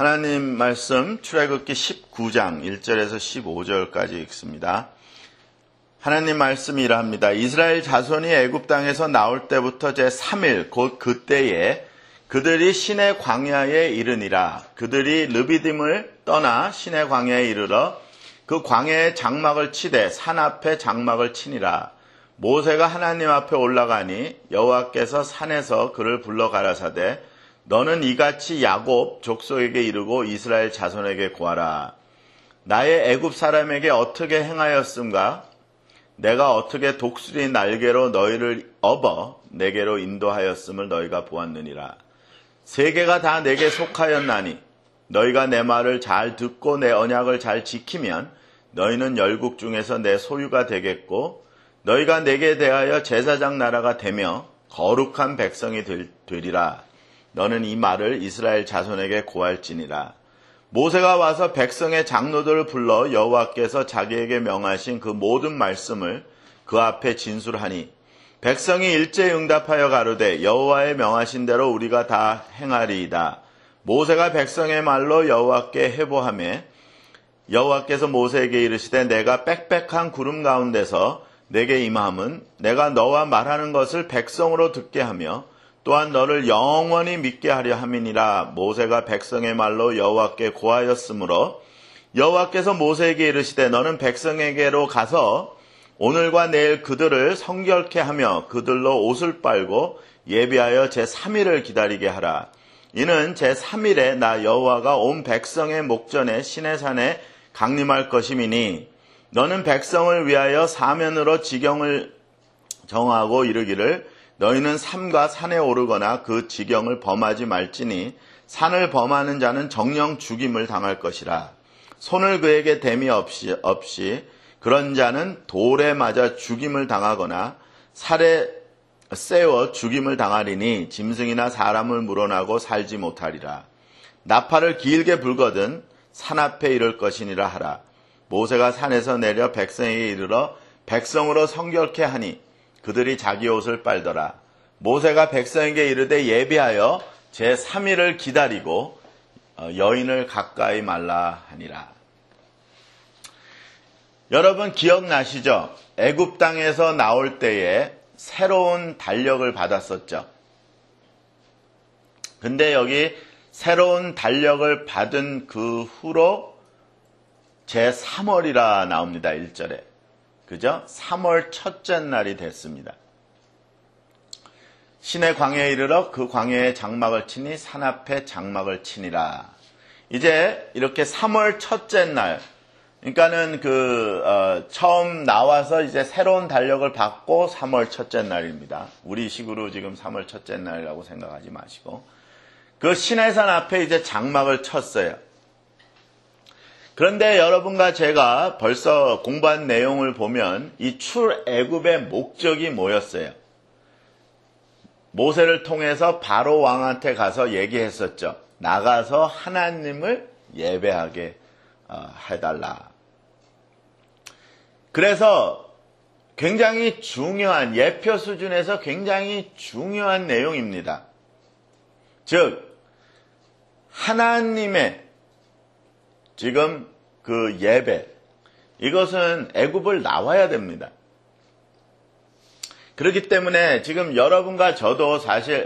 하나님 말씀 출애굽기 19장 1절에서 15절까지 읽습니다. 하나님 말씀이 이러합니다. 이스라엘 자손이 애굽 땅에서 나올 때부터 제3일 곧 그때에 그들이 시내 광야에 이르니라. 그들이 르비딤을 떠나 시내 광야에 이르러 그 광야에 장막을 치되 산 앞에 장막을 치니라. 모세가 하나님 앞에 올라가니 여호와께서 산에서 그를 불러 가라사대 너는 이같이 야곱 족속에게 이르고 이스라엘 자손에게 고하라. 나의 애굽 사람에게 어떻게 행하였음가? 내가 어떻게 독수리 날개로 너희를 업어 내게로 인도하였음을 너희가 보았느니라. 세계가 다 내게 속하였나니 너희가 내 말을 잘 듣고 내 언약을 잘 지키면 너희는 열국 중에서 내 소유가 되겠고 너희가 내게 대하여 제사장 나라가 되며 거룩한 백성이 되리라. 너는 이 말을 이스라엘 자손에게 고할지니라. 모세가 와서 백성의 장로들을 불러 여호와께서 자기에게 명하신 그 모든 말씀을 그 앞에 진술하니 백성이 일제히 응답하여 가로되 여호와의 명하신 대로 우리가 다 행하리이다. 모세가 백성의 말로 여호와께 해보하매 여호와께서 모세에게 이르시되 내가 빽빽한 구름 가운데서 내게 임함은 내가 너와 말하는 것을 백성으로 듣게 하며 또한 너를 영원히 믿게 하려 함이니라. 모세가 백성의 말로 여호와께 고하였으므로 여호와께서 모세에게 이르시되 너는 백성에게로 가서 오늘과 내일 그들을 성결케 하며 그들로 옷을 빨고 예비하여 제3일을 기다리게 하라. 이는 제3일에 나 여호와가 온 백성의 목전에 시내산에 강림할 것임이니 너는 백성을 위하여 사면으로 지경을 정하고 이르기를 너희는 삼가 산에 오르거나 그 지경을 범하지 말지니 산을 범하는 자는 정령 죽임을 당할 것이라. 손을 그에게 댐이 없이 그런 자는 돌에 맞아 죽임을 당하거나 살에 쎄어 죽임을 당하리니 짐승이나 사람을 물어나고 살지 못하리라. 나팔을 길게 불거든 산 앞에 이를 것이니라 하라. 모세가 산에서 내려 백성에게 이르러 백성으로 성결케 하니 그들이 자기 옷을 빨더라. 모세가 백성에게 이르되 예비하여 제3일을 기다리고 여인을 가까이 말라 하니라. 여러분 기억나시죠? 애굽 땅에서 나올 때에 새로운 달력을 받았었죠. 근데 여기 새로운 달력을 받은 그 후로 제3월이라 나옵니다. 1절에. 그죠? 3월 첫째 날이 됐습니다. 시내 광야에 이르러 그 광야에 장막을 치니 산 앞에 장막을 치니라. 이제 이렇게 3월 첫째 날, 그러니까는 처음 나와서 이제 새로운 달력을 받고 3월 첫째 날입니다. 우리 식으로 지금 3월 첫째 날이라고 생각하지 마시고. 그 시내산 앞에 이제 장막을 쳤어요. 그런데 여러분과 제가 벌써 공부한 내용을 보면 이 출애굽의 목적이 뭐였어요? 모세를 통해서 바로 왕한테 가서 얘기했었죠. 나가서 하나님을 예배하게 해달라. 그래서 굉장히 중요한, 예표 수준에서 굉장히 중요한 내용입니다. 즉 하나님의 지금 그 예배, 이것은 애굽을 나와야 됩니다. 그렇기 때문에 지금 여러분과 저도 사실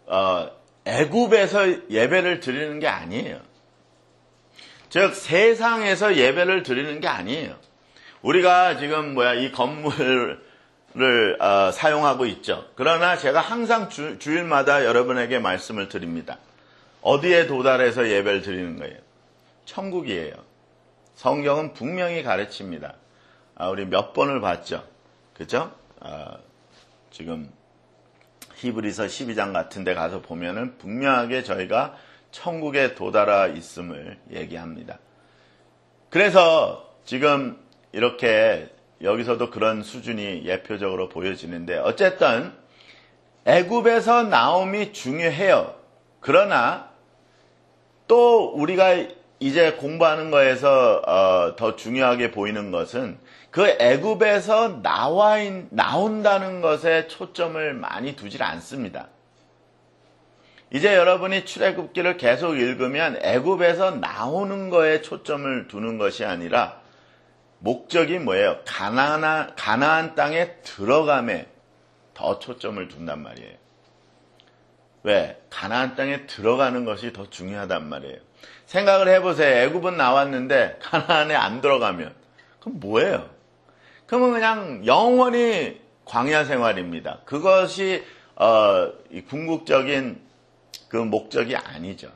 애굽에서 예배를 드리는 게 아니에요. 즉 세상에서 예배를 드리는 게 아니에요. 우리가 지금 이 건물을 사용하고 있죠. 그러나 제가 항상 주일마다 여러분에게 말씀을 드립니다. 어디에 도달해서 예배를 드리는 거예요? 천국이에요. 성경은 분명히 가르칩니다. 우리 몇 번을 봤죠? 그죠? 지금 히브리서 12장 같은 데 가서 보면은 분명하게 저희가 천국에 도달하 있음을 얘기합니다. 그래서 지금 이렇게 여기서도 그런 수준이 예표적으로 보여지는데 어쨌든 애굽에서 나옴이 중요해요. 그러나 또 우리가 이제 공부하는 거에서 더 중요하게 보이는 것은 그 애굽에서 나온다는 것에 초점을 많이 두질 않습니다. 이제 여러분이 출애굽기를 계속 읽으면 애굽에서 나오는 거에 초점을 두는 것이 아니라 목적이 뭐예요? 가나안 땅에 들어감에 더 초점을 둔단 말이에요. 왜? 가나안 땅에 들어가는 것이 더 중요하단 말이에요. 생각을 해보세요. 애굽은 나왔는데 가나안에 안 들어가면 그럼 뭐예요? 그러면 그냥 영원히 광야 생활입니다. 그것이 이 궁극적인 그 목적이 아니죠.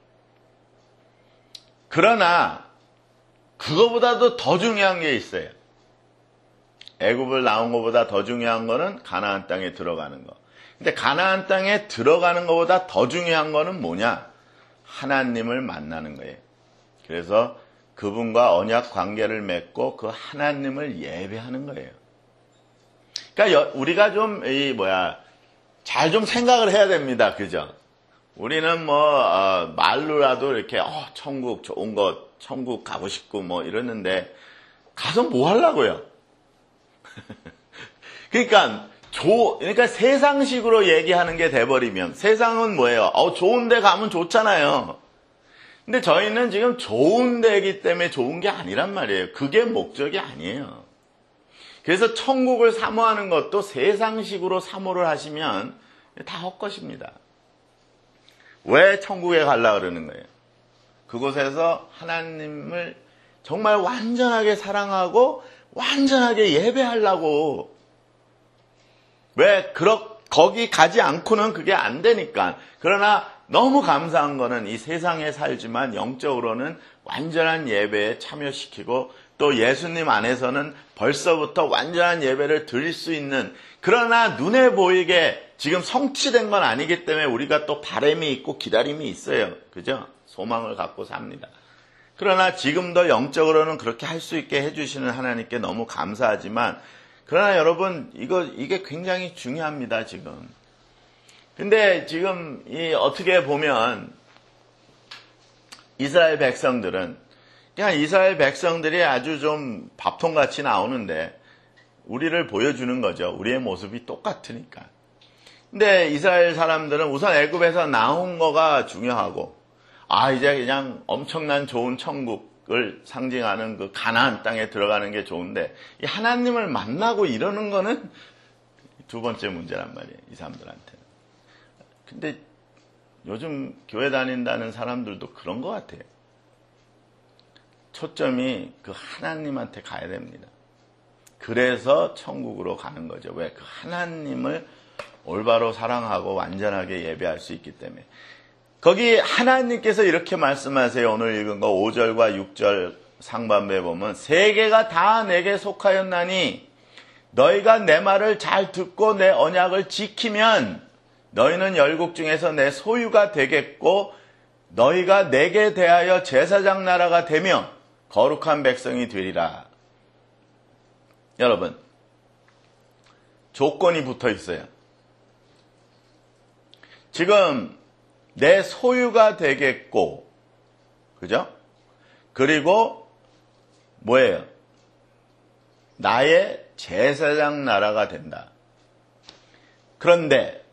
그러나 그거보다도 더 중요한 게 있어요. 애굽을 나온 것보다 더 중요한 거는 가나안 땅에 들어가는 거. 근데 가나안 땅에 들어가는 것보다 더 중요한 거는 뭐냐? 하나님을 만나는 거예요. 그래서 그분과 언약 관계를 맺고 그 하나님을 예배하는 거예요. 그러니까 우리가 좀 잘 좀 생각을 해야 됩니다. 그죠? 우리는 말로라도 이렇게 천국 좋은 것, 천국 가고 싶고 이러는데 가서 뭐 하려고요? 그러니까 세상식으로 얘기하는 게 돼버리면 세상은 뭐예요? 좋은 데 가면 좋잖아요. 근데 저희는 지금 좋은 데이기 때문에 좋은 게 아니란 말이에요. 그게 목적이 아니에요. 그래서 천국을 사모하는 것도 세상식으로 사모를 하시면 다 헛것입니다. 왜 천국에 가려고 그러는 거예요? 그곳에서 하나님을 정말 완전하게 사랑하고 완전하게 예배하려고. 왜? 거기 가지 않고는 그게 안 되니까. 그러나 너무 감사한 거는 이 세상에 살지만 영적으로는 완전한 예배에 참여시키고 또 예수님 안에서는 벌써부터 완전한 예배를 드릴 수 있는, 그러나 눈에 보이게 지금 성취된 건 아니기 때문에 우리가 또 바람이 있고 기다림이 있어요. 그죠? 소망을 갖고 삽니다. 그러나 지금도 영적으로는 그렇게 할 수 있게 해주시는 하나님께 너무 감사하지만, 그러나 여러분 이게 굉장히 중요합니다. 지금. 근데 지금 어떻게 보면 이스라엘 백성들은 그냥 이스라엘 백성들이 아주 좀 밥통같이 나오는데 우리를 보여주는 거죠. 우리의 모습이 똑같으니까. 근데 이스라엘 사람들은 우선 애굽에서 나온 거가 중요하고, 이제 그냥 엄청난 좋은 천국을 상징하는 그 가나안 땅에 들어가는 게 좋은데, 이 하나님을 만나고 이러는 거는 두 번째 문제란 말이에요. 이 사람들한테는. 근데 요즘 교회 다닌다는 사람들도 그런 것 같아요. 초점이 그 하나님한테 가야 됩니다. 그래서 천국으로 가는 거죠. 왜? 그 하나님을 올바로 사랑하고 완전하게 예배할 수 있기 때문에. 거기 하나님께서 이렇게 말씀하세요. 오늘 읽은 거 5절과 6절 상반부에 보면, 세계가 다 내게 속하였나니 너희가 내 말을 잘 듣고 내 언약을 지키면 너희는 열국 중에서 내 소유가 되겠고 너희가 내게 대하여 제사장 나라가 되며 거룩한 백성이 되리라. 여러분, 조건이 붙어 있어요. 지금 내 소유가 되겠고, 그죠? 그리고 뭐예요? 나의 제사장 나라가 된다. 그런데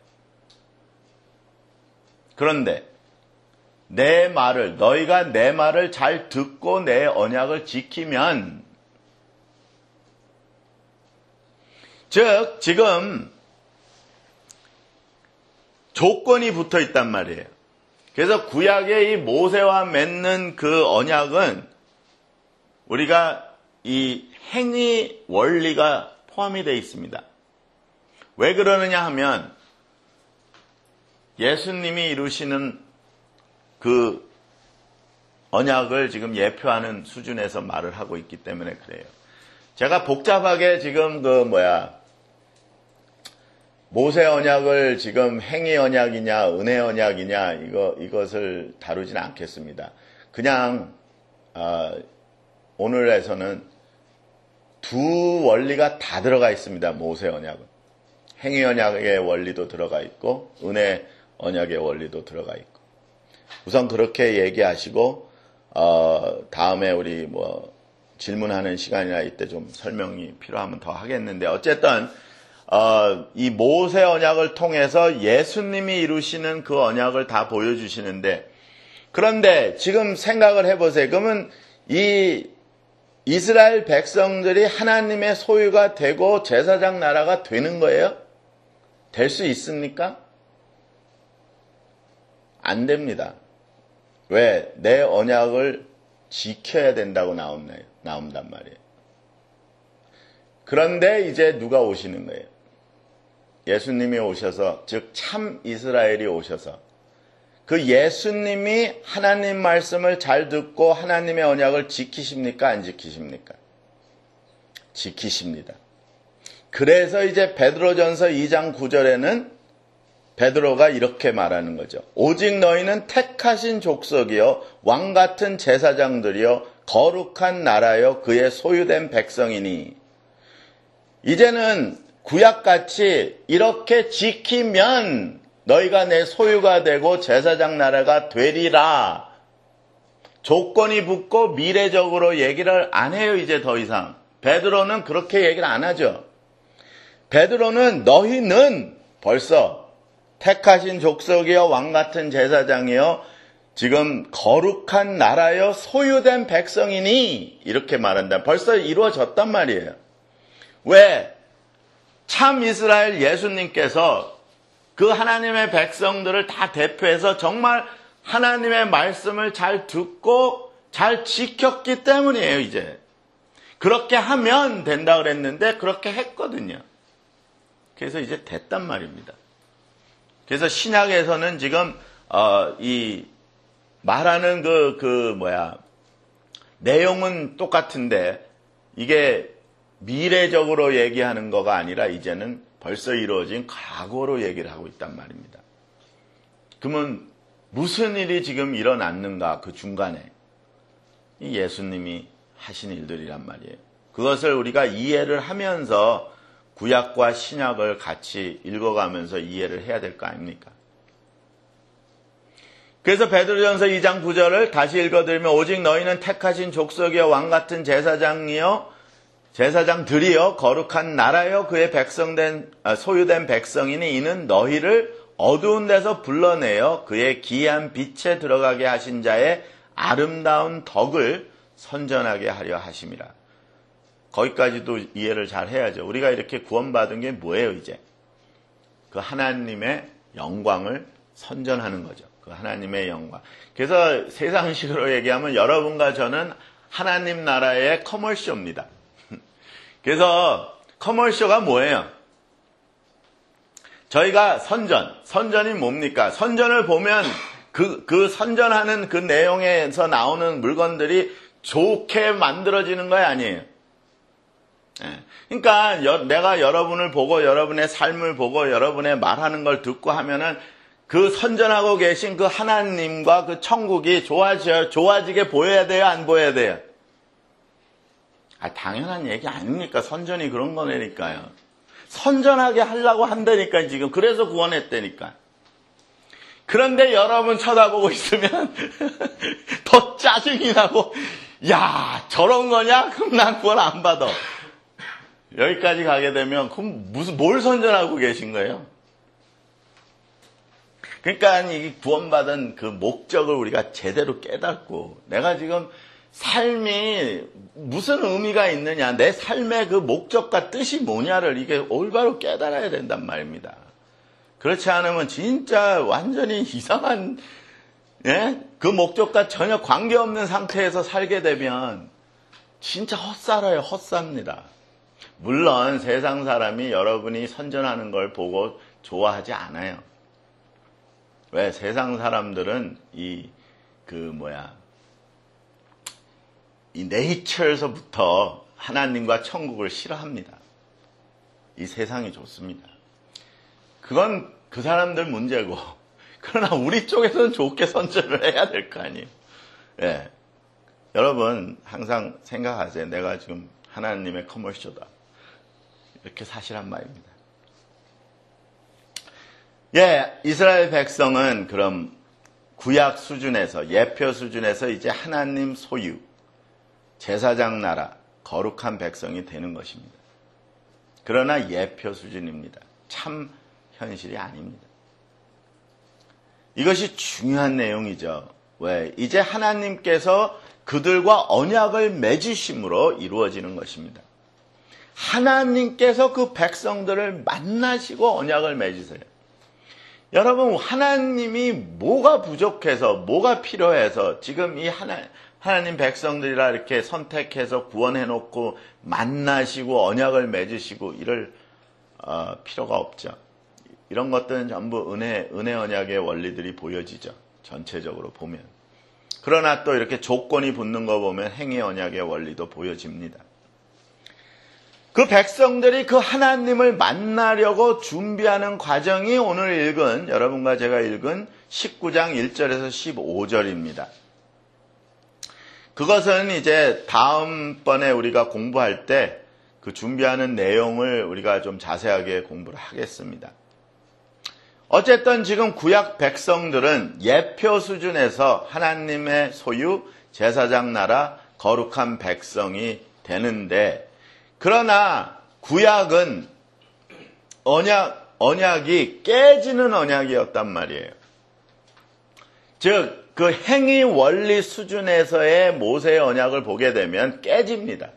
내 말을, 너희가 내 말을 잘 듣고 내 언약을 지키면, 즉 지금 조건이 붙어 있단 말이에요. 그래서 구약의 이 모세와 맺는 그 언약은 우리가 이 행위 원리가 포함이 되어 있습니다. 왜 그러느냐 하면 예수님이 이루시는 그 언약을 지금 예표하는 수준에서 말을 하고 있기 때문에 그래요. 제가 복잡하게 지금 모세 언약을 지금 행위 언약이냐 은혜 언약이냐 이것을 다루진 않겠습니다. 그냥 오늘에서는 두 원리가 다 들어가 있습니다. 모세 언약은 행위 언약의 원리도 들어가 있고 은혜 언약의 원리도 들어가 있고. 우선 그렇게 얘기하시고 다음에 우리 질문하는 시간이나 이때 좀 설명이 필요하면 더 하겠는데, 어쨌든 이 모세 언약을 통해서 예수님이 이루시는 그 언약을 다 보여주시는데, 그런데 지금 생각을 해보세요. 그러면 이 이스라엘 백성들이 하나님의 소유가 되고 제사장 나라가 되는 거예요? 될 수 있습니까? 안 됩니다. 왜? 내 언약을 지켜야 된다고 나온단 말이에요. 그런데 이제 누가 오시는 거예요? 예수님이 오셔서, 즉 참 이스라엘이 오셔서 그 예수님이 하나님 말씀을 잘 듣고 하나님의 언약을 지키십니까? 안 지키십니까? 지키십니다. 그래서 이제 베드로전서 2장 9절에는 베드로가 이렇게 말하는 거죠. 오직 너희는 택하신 족속이요 왕같은 제사장들이요 거룩한 나라요 그의 소유된 백성이니. 이제는 구약같이 이렇게 지키면 너희가 내 소유가 되고 제사장 나라가 되리라. 조건이 붙고 미래적으로 얘기를 안 해요. 이제 더 이상. 베드로는 그렇게 얘기를 안 하죠. 베드로는 너희는 벌써 택하신 족속이여 왕같은 제사장이여 지금 거룩한 나라여 소유된 백성이니 이렇게 말한다. 벌써 이루어졌단 말이에요. 왜? 참 이스라엘 예수님께서 그 하나님의 백성들을 다 대표해서 정말 하나님의 말씀을 잘 듣고 잘 지켰기 때문이에요. 이제 그렇게 하면 된다 그랬는데 그렇게 했거든요. 그래서 이제 됐단 말입니다. 그래서 신약에서는 지금 이 말하는 내용은 똑같은데 이게 미래적으로 얘기하는 거가 아니라 이제는 벌써 이루어진 과거로 얘기를 하고 있단 말입니다. 그러면 무슨 일이 지금 일어났는가? 그 중간에 이 예수님이 하신 일들이란 말이에요. 그것을 우리가 이해를 하면서 구약과 신약을 같이 읽어가면서 이해를 해야 될 거 아닙니까? 그래서 베드로전서 2장 9절을 다시 읽어드리면 오직 너희는 택하신 족속이여 왕같은 제사장들이여 거룩한 나라여 그의 소유된 백성이니 이는 너희를 어두운 데서 불러내어 그의 기이한 빛에 들어가게 하신 자의 아름다운 덕을 선전하게 하려 하심이라. 거기까지도 이해를 잘 해야죠. 우리가 이렇게 구원받은 게 뭐예요, 이제? 그 하나님의 영광을 선전하는 거죠. 그 하나님의 영광. 그래서 세상식으로 얘기하면 여러분과 저는 하나님 나라의 커머쇼입니다. 그래서 커머쇼가 뭐예요? 저희가 선전이 뭡니까? 선전을 보면 그 선전하는 그 내용에서 나오는 물건들이 좋게 만들어지는 거 아니에요? 그러니까 내가 여러분을 보고 여러분의 삶을 보고 여러분의 말하는 걸 듣고 하면은 그 선전하고 계신 그 하나님과 그 천국이 좋아지게 보여야 돼요? 안 보여야 돼요? 당연한 얘기 아닙니까? 선전이 그런 거니까요. 선전하게 하려고 한다니까 지금. 그래서 구원했다니까. 그런데 여러분 쳐다보고 있으면 더 짜증이 나고 야 저런 거냐? 그럼 난 구원 안 받아. 여기까지 가게 되면 그럼 뭘 선전하고 계신 거예요? 그러니까 이 구원받은 그 목적을 우리가 제대로 깨닫고 내가 지금 삶이 무슨 의미가 있느냐, 내 삶의 그 목적과 뜻이 뭐냐를 이게 올바로 깨달아야 된단 말입니다. 그렇지 않으면 진짜 완전히 이상한 그 목적과 전혀 관계없는 상태에서 살게 되면 진짜 헛살아요. 헛삽니다. 물론 세상 사람이 여러분이 선전하는 걸 보고 좋아하지 않아요. 왜? 세상 사람들은 이 네이처에서부터 하나님과 천국을 싫어합니다. 이 세상이 좋습니다. 그건 그 사람들 문제고, 그러나 우리 쪽에서는 좋게 선전을 해야 될 거 아니에요. 예. 여러분 항상 생각하세요. 내가 지금 하나님의 커머쇼다. 이렇게 사시란 말입니다. 예, 이스라엘 백성은 그럼 구약 수준에서, 예표 수준에서 이제 하나님 소유, 제사장 나라, 거룩한 백성이 되는 것입니다. 그러나 예표 수준입니다. 참 현실이 아닙니다. 이것이 중요한 내용이죠. 왜? 이제 하나님께서 그들과 언약을 맺으심으로 이루어지는 것입니다. 하나님께서 그 백성들을 만나시고 언약을 맺으세요. 여러분, 하나님이 뭐가 부족해서, 뭐가 필요해서 지금 이 하나님 백성들이라 이렇게 선택해서 구원해놓고 만나시고 언약을 맺으시고 이럴 필요가 없죠. 이런 것들은 전부 은혜 언약의 원리들이 보여지죠. 전체적으로 보면. 그러나 또 이렇게 조건이 붙는 거 보면 행위 언약의 원리도 보여집니다. 그 백성들이 그 하나님을 만나려고 준비하는 과정이 오늘 여러분과 제가 읽은 19장 1절에서 15절입니다. 그것은 이제 다음번에 우리가 공부할 때 그 준비하는 내용을 우리가 좀 자세하게 공부를 하겠습니다. 어쨌든 지금 구약 백성들은 예표 수준에서 하나님의 소유, 제사장 나라, 거룩한 백성이 되는데, 그러나 구약은 언약이 깨지는 언약이었단 말이에요. 즉, 그 행위 원리 수준에서의 모세의 언약을 보게 되면 깨집니다.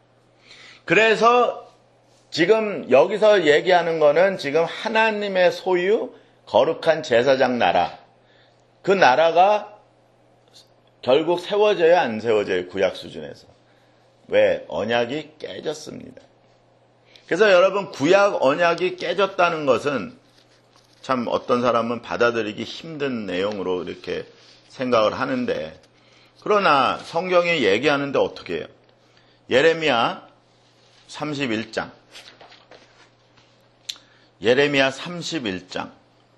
그래서 지금 여기서 얘기하는 거는 지금 하나님의 소유, 거룩한 제사장 나라, 그 나라가 결국 세워져요, 안 세워져요? 구약 수준에서. 왜? 언약이 깨졌습니다. 그래서 여러분, 구약 언약이 깨졌다는 것은 참 어떤 사람은 받아들이기 힘든 내용으로 이렇게 생각을 하는데, 그러나 성경에 얘기하는데 어떻게 해요? 예레미야 31장. 예레미야 31장.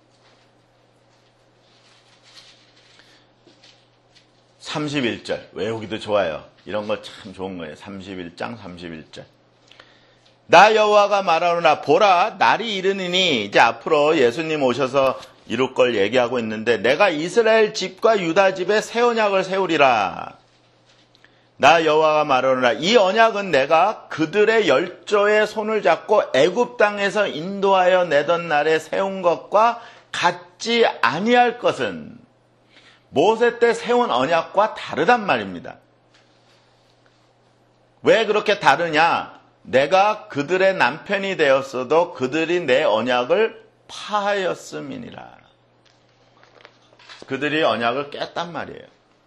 31절. 외우기도 좋아요. 이런 거 참 좋은 거예요. 31장 31절. 나 여호와가 말하노라. 보라, 날이 이르느니, 이제 앞으로 예수님 오셔서 이룰 걸 얘기하고 있는데, 내가 이스라엘 집과 유다 집에 새 언약을 세우리라. 나 여호와가 말하노라. 이 언약은 내가 그들의 열조의 손을 잡고 애굽 땅에서 인도하여 내던 날에 세운 것과 같지 아니할 것은, 모세 때 세운 언약과 다르단 말입니다. 왜 그렇게 다르냐? 내가 그들의 남편이 되었어도 그들이 내 언약을 파하였음이니라. 그들이 언약을 깼단 말이에요.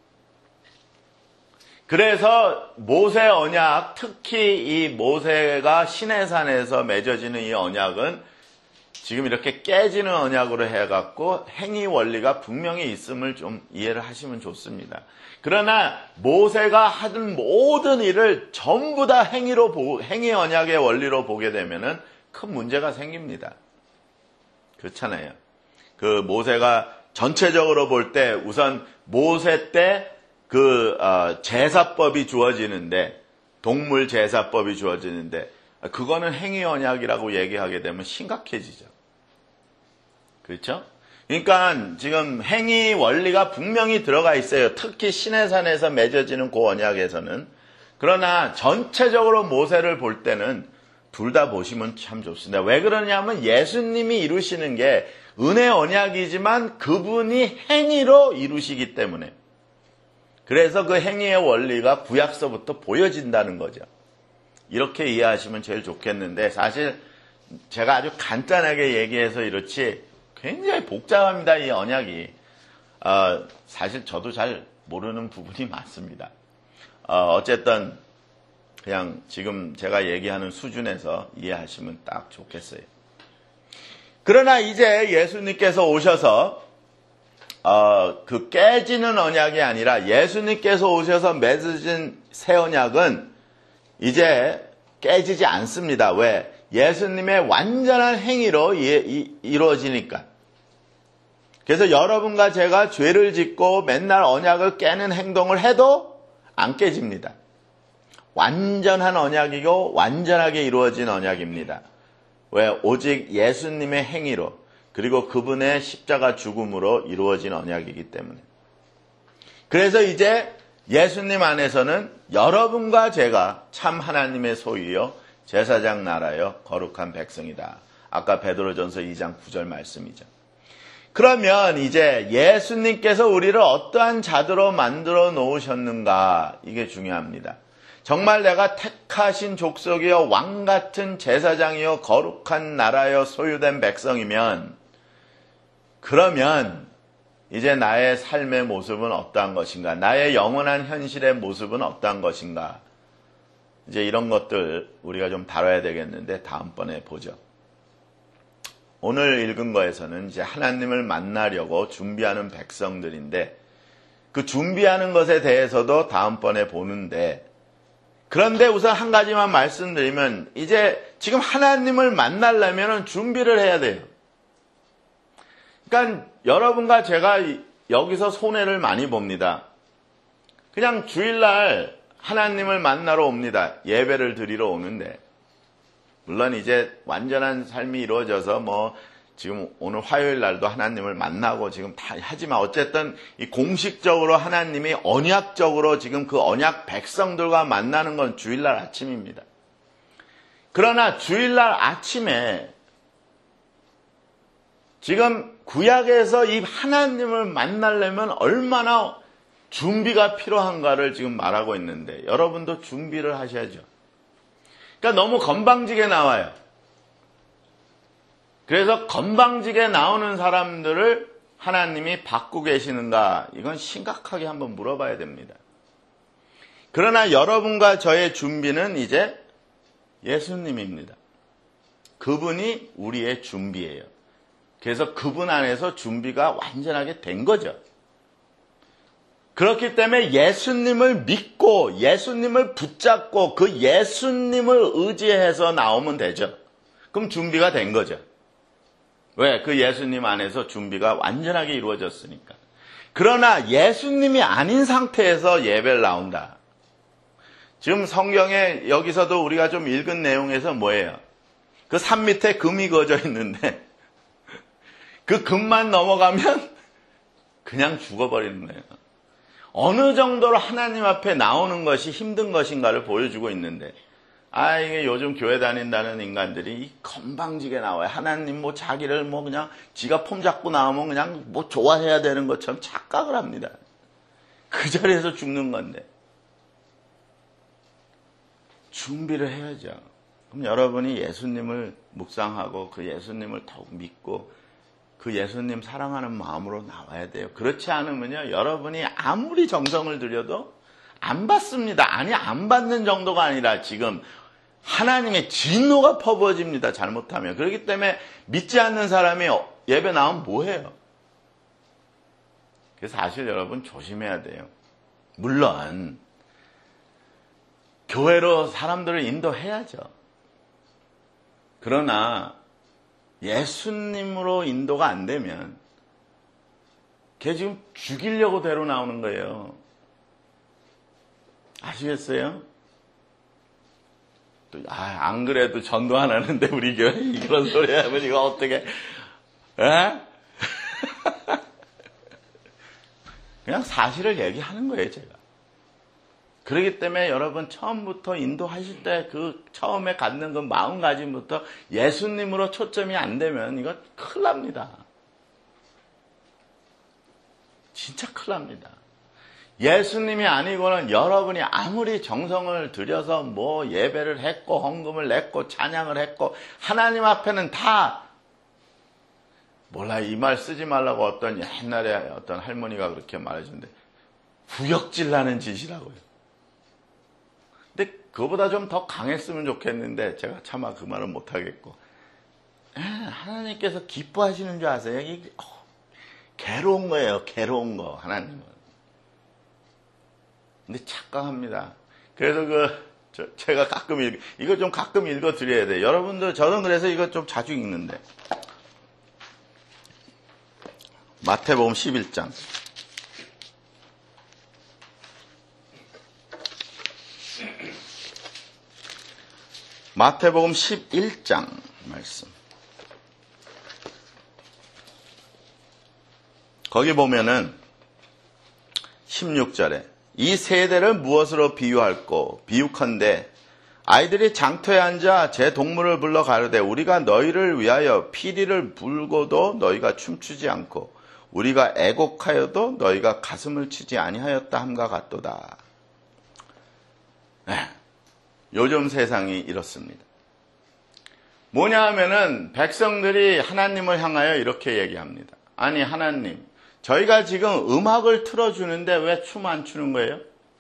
그래서 모세 언약, 특히 이 모세가 시내산에서 맺어지는 이 언약은 지금 이렇게 깨지는 언약으로 해갖고 행위 원리가 분명히 있음을 좀 이해를 하시면 좋습니다. 그러나 모세가 하던 모든 일을 전부 다 행위 언약의 원리로 보게 되면은 큰 문제가 생깁니다. 그렇잖아요. 그 모세가 전체적으로 볼 때 우선 모세 때 그 제사법이 주어지는데, 동물 제사법이 주어지는데, 그거는 행위 언약이라고 얘기하게 되면 심각해지죠. 그렇죠? 그러니까 지금 행위 원리가 분명히 들어가 있어요. 특히 시내산에서 맺어지는 그 언약에서는. 그러나 전체적으로 모세를 볼 때는 둘 다 보시면 참 좋습니다. 왜 그러냐면 예수님이 이루시는 게 은혜 언약이지만 그분이 행위로 이루시기 때문에. 그래서 그 행위의 원리가 구약서부터 보여진다는 거죠. 이렇게 이해하시면 제일 좋겠는데, 사실 제가 아주 간단하게 얘기해서 이렇지 굉장히 복잡합니다, 이 언약이. 사실 저도 잘 모르는 부분이 많습니다. 어쨌든 그냥 지금 제가 얘기하는 수준에서 이해하시면 딱 좋겠어요. 그러나 이제 예수님께서 오셔서 그 깨지는 언약이 아니라 예수님께서 오셔서 맺으신 새 언약은 이제 깨지지 않습니다. 왜? 예수님의 완전한 행위로 이루어지니까. 그래서 여러분과 제가 죄를 짓고 맨날 언약을 깨는 행동을 해도 안 깨집니다. 완전한 언약이고 완전하게 이루어진 언약입니다. 왜? 오직 예수님의 행위로, 그리고 그분의 십자가 죽음으로 이루어진 언약이기 때문에. 그래서 이제 예수님 안에서는 여러분과 제가 참 하나님의 소유요, 제사장 나라여 거룩한 백성이다. 아까 베드로전서 2장 9절 말씀이죠. 그러면 이제 예수님께서 우리를 어떠한 자들로 만들어 놓으셨는가, 이게 중요합니다. 정말 내가 택하신 족속이여 왕같은 제사장이여 거룩한 나라여 소유된 백성이면, 그러면 이제 나의 삶의 모습은 어떠한 것인가, 나의 영원한 현실의 모습은 어떠한 것인가, 이제 이런 것들 우리가 좀 다뤄야 되겠는데 다음번에 보죠. 오늘 읽은 거에서는 이제 하나님을 만나려고 준비하는 백성들인데, 그 준비하는 것에 대해서도 다음번에 보는데, 그런데 우선 한 가지만 말씀드리면, 이제 지금 하나님을 만나려면 준비를 해야 돼요. 그러니까 여러분과 제가 여기서 손해를 많이 봅니다. 그냥 주일날 하나님을 만나러 옵니다. 예배를 드리러 오는데, 물론 이제 완전한 삶이 이루어져서 지금 오늘 화요일 날도 하나님을 만나고 지금 다 하지만, 어쨌든 이 공식적으로 하나님이 언약적으로 지금 그 언약 백성들과 만나는 건 주일날 아침입니다. 그러나 주일날 아침에 지금 구약에서 이 하나님을 만나려면 얼마나 준비가 필요한가를 지금 말하고 있는데, 여러분도 준비를 하셔야죠. 그러니까 너무 건방지게 나와요. 그래서 건방지게 나오는 사람들을 하나님이 받고 계시는가, 이건 심각하게 한번 물어봐야 됩니다. 그러나 여러분과 저의 준비는 이제 예수님입니다. 그분이 우리의 준비예요. 그래서 그분 안에서 준비가 완전하게 된 거죠. 그렇기 때문에 예수님을 믿고 예수님을 붙잡고 그 예수님을 의지해서 나오면 되죠. 그럼 준비가 된 거죠. 왜? 그 예수님 안에서 준비가 완전하게 이루어졌으니까. 그러나 예수님이 아닌 상태에서 예배를 나온다. 지금 성경에 여기서도 우리가 좀 읽은 내용에서 뭐예요? 그 산 밑에 금이 그어져 있는데 그 금만 넘어가면 그냥 죽어버리는 거예요. 어느 정도로 하나님 앞에 나오는 것이 힘든 것인가를 보여주고 있는데, 이게 요즘 교회 다닌다는 인간들이 건방지게 나와요. 하나님 자기를 그냥 지가 폼 잡고 나오면 그냥 좋아해야 되는 것처럼 착각을 합니다. 그 자리에서 죽는 건데. 준비를 해야죠. 그럼 여러분이 예수님을 묵상하고 그 예수님을 더욱 믿고 그 예수님 사랑하는 마음으로 나와야 돼요. 그렇지 않으면요, 여러분이 아무리 정성을 들여도 안 받습니다. 아니, 안 받는 정도가 아니라 지금 하나님의 진노가 퍼부어집니다. 잘못하면. 그렇기 때문에 믿지 않는 사람이 예배 나오면 뭐해요? 그래서 사실 여러분 조심해야 돼요. 물론 교회로 사람들을 인도해야죠. 그러나 예수님으로 인도가 안 되면 걔 지금 죽이려고 데려 나오는 거예요. 아시겠어요? 안 그래도 전도 안 하는데 우리 교회 이런 소리 하면 이거 어떻게, 에? 그냥 사실을 얘기하는 거예요, 제가. 그렇기 때문에 여러분 처음부터 인도하실 때 그 처음에 갖는 그 마음가짐부터 예수님으로 초점이 안 되면 이거 큰일 납니다. 진짜 큰일 납니다. 예수님이 아니고는 여러분이 아무리 정성을 들여서 예배를 했고 헌금을 냈고 찬양을 했고 하나님 앞에는 다 이 말 쓰지 말라고 어떤 옛날에 어떤 할머니가 그렇게 말해주는데 구역질 나는 짓이라고요. 근데 그거보다 좀 더 강했으면 좋겠는데 제가 차마 그 말은 못하겠고, 하나님께서 기뻐하시는 줄 아세요? 괴로운 거예요. 괴로운 거 하나님은. 근데 착각합니다. 그래서 제가 가끔 이거 좀 가끔 읽어드려야 돼요. 여러분들, 저는 그래서 이거 좀 자주 읽는데. 마태복음 11장. 마태복음 11장 말씀. 거기 보면은 16절에 이 세대를 무엇으로 비유할꼬? 비유컨대 아이들이 장터에 앉아 제 동물을 불러 가르되 우리가 너희를 위하여 피리를 불고도 너희가 춤추지 않고 우리가 애곡하여도 너희가 가슴을 치지 아니하였다 함과 같도다. 네, 요즘 세상이 이렇습니다. 뭐냐 하면은 백성들이 하나님을 향하여 이렇게 얘기합니다. 아니 하나님, 저희가 지금 음악을 틀어주는데 왜 춤 안 추는 거예요?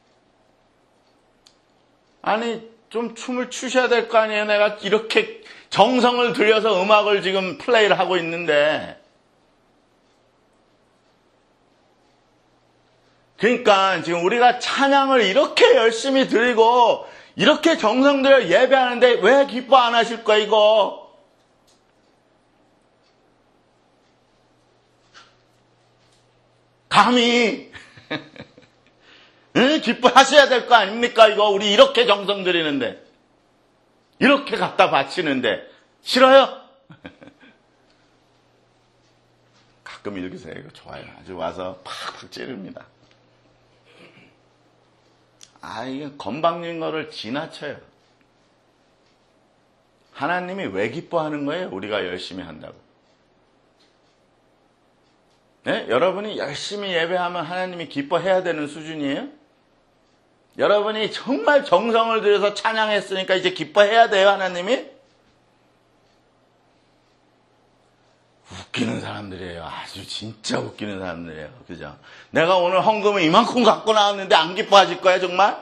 아니 좀 춤을 추셔야 될 거 아니에요. 내가 이렇게 정성을 들여서 음악을 지금 플레이를 하고 있는데. 그러니까 지금 우리가 찬양을 이렇게 열심히 드리고 이렇게 정성 들여 예배하는데 왜 기뻐 안 하실 거야 이거? 감히 응? 기뻐하셔야 될 거 아닙니까 이거? 우리 이렇게 정성 들이는데 이렇게 갖다 바치는데 싫어요? 가끔 읽으세요. 이거 좋아요. 아주 와서 팍팍 찌릅니다. 이게 건방진 거를 지나쳐요. 하나님이 왜 기뻐하는 거예요? 우리가 열심히 한다고. 네? 여러분이 열심히 예배하면 하나님이 기뻐해야 되는 수준이에요? 여러분이 정말 정성을 들여서 찬양했으니까 이제 기뻐해야 돼요, 하나님이? 웃기는 사람들이에요. 아주 진짜 웃기는 사람들이에요. 그죠? 내가 오늘 헌금을 이만큼 갖고 나왔는데 안 기뻐하실 거야, 정말?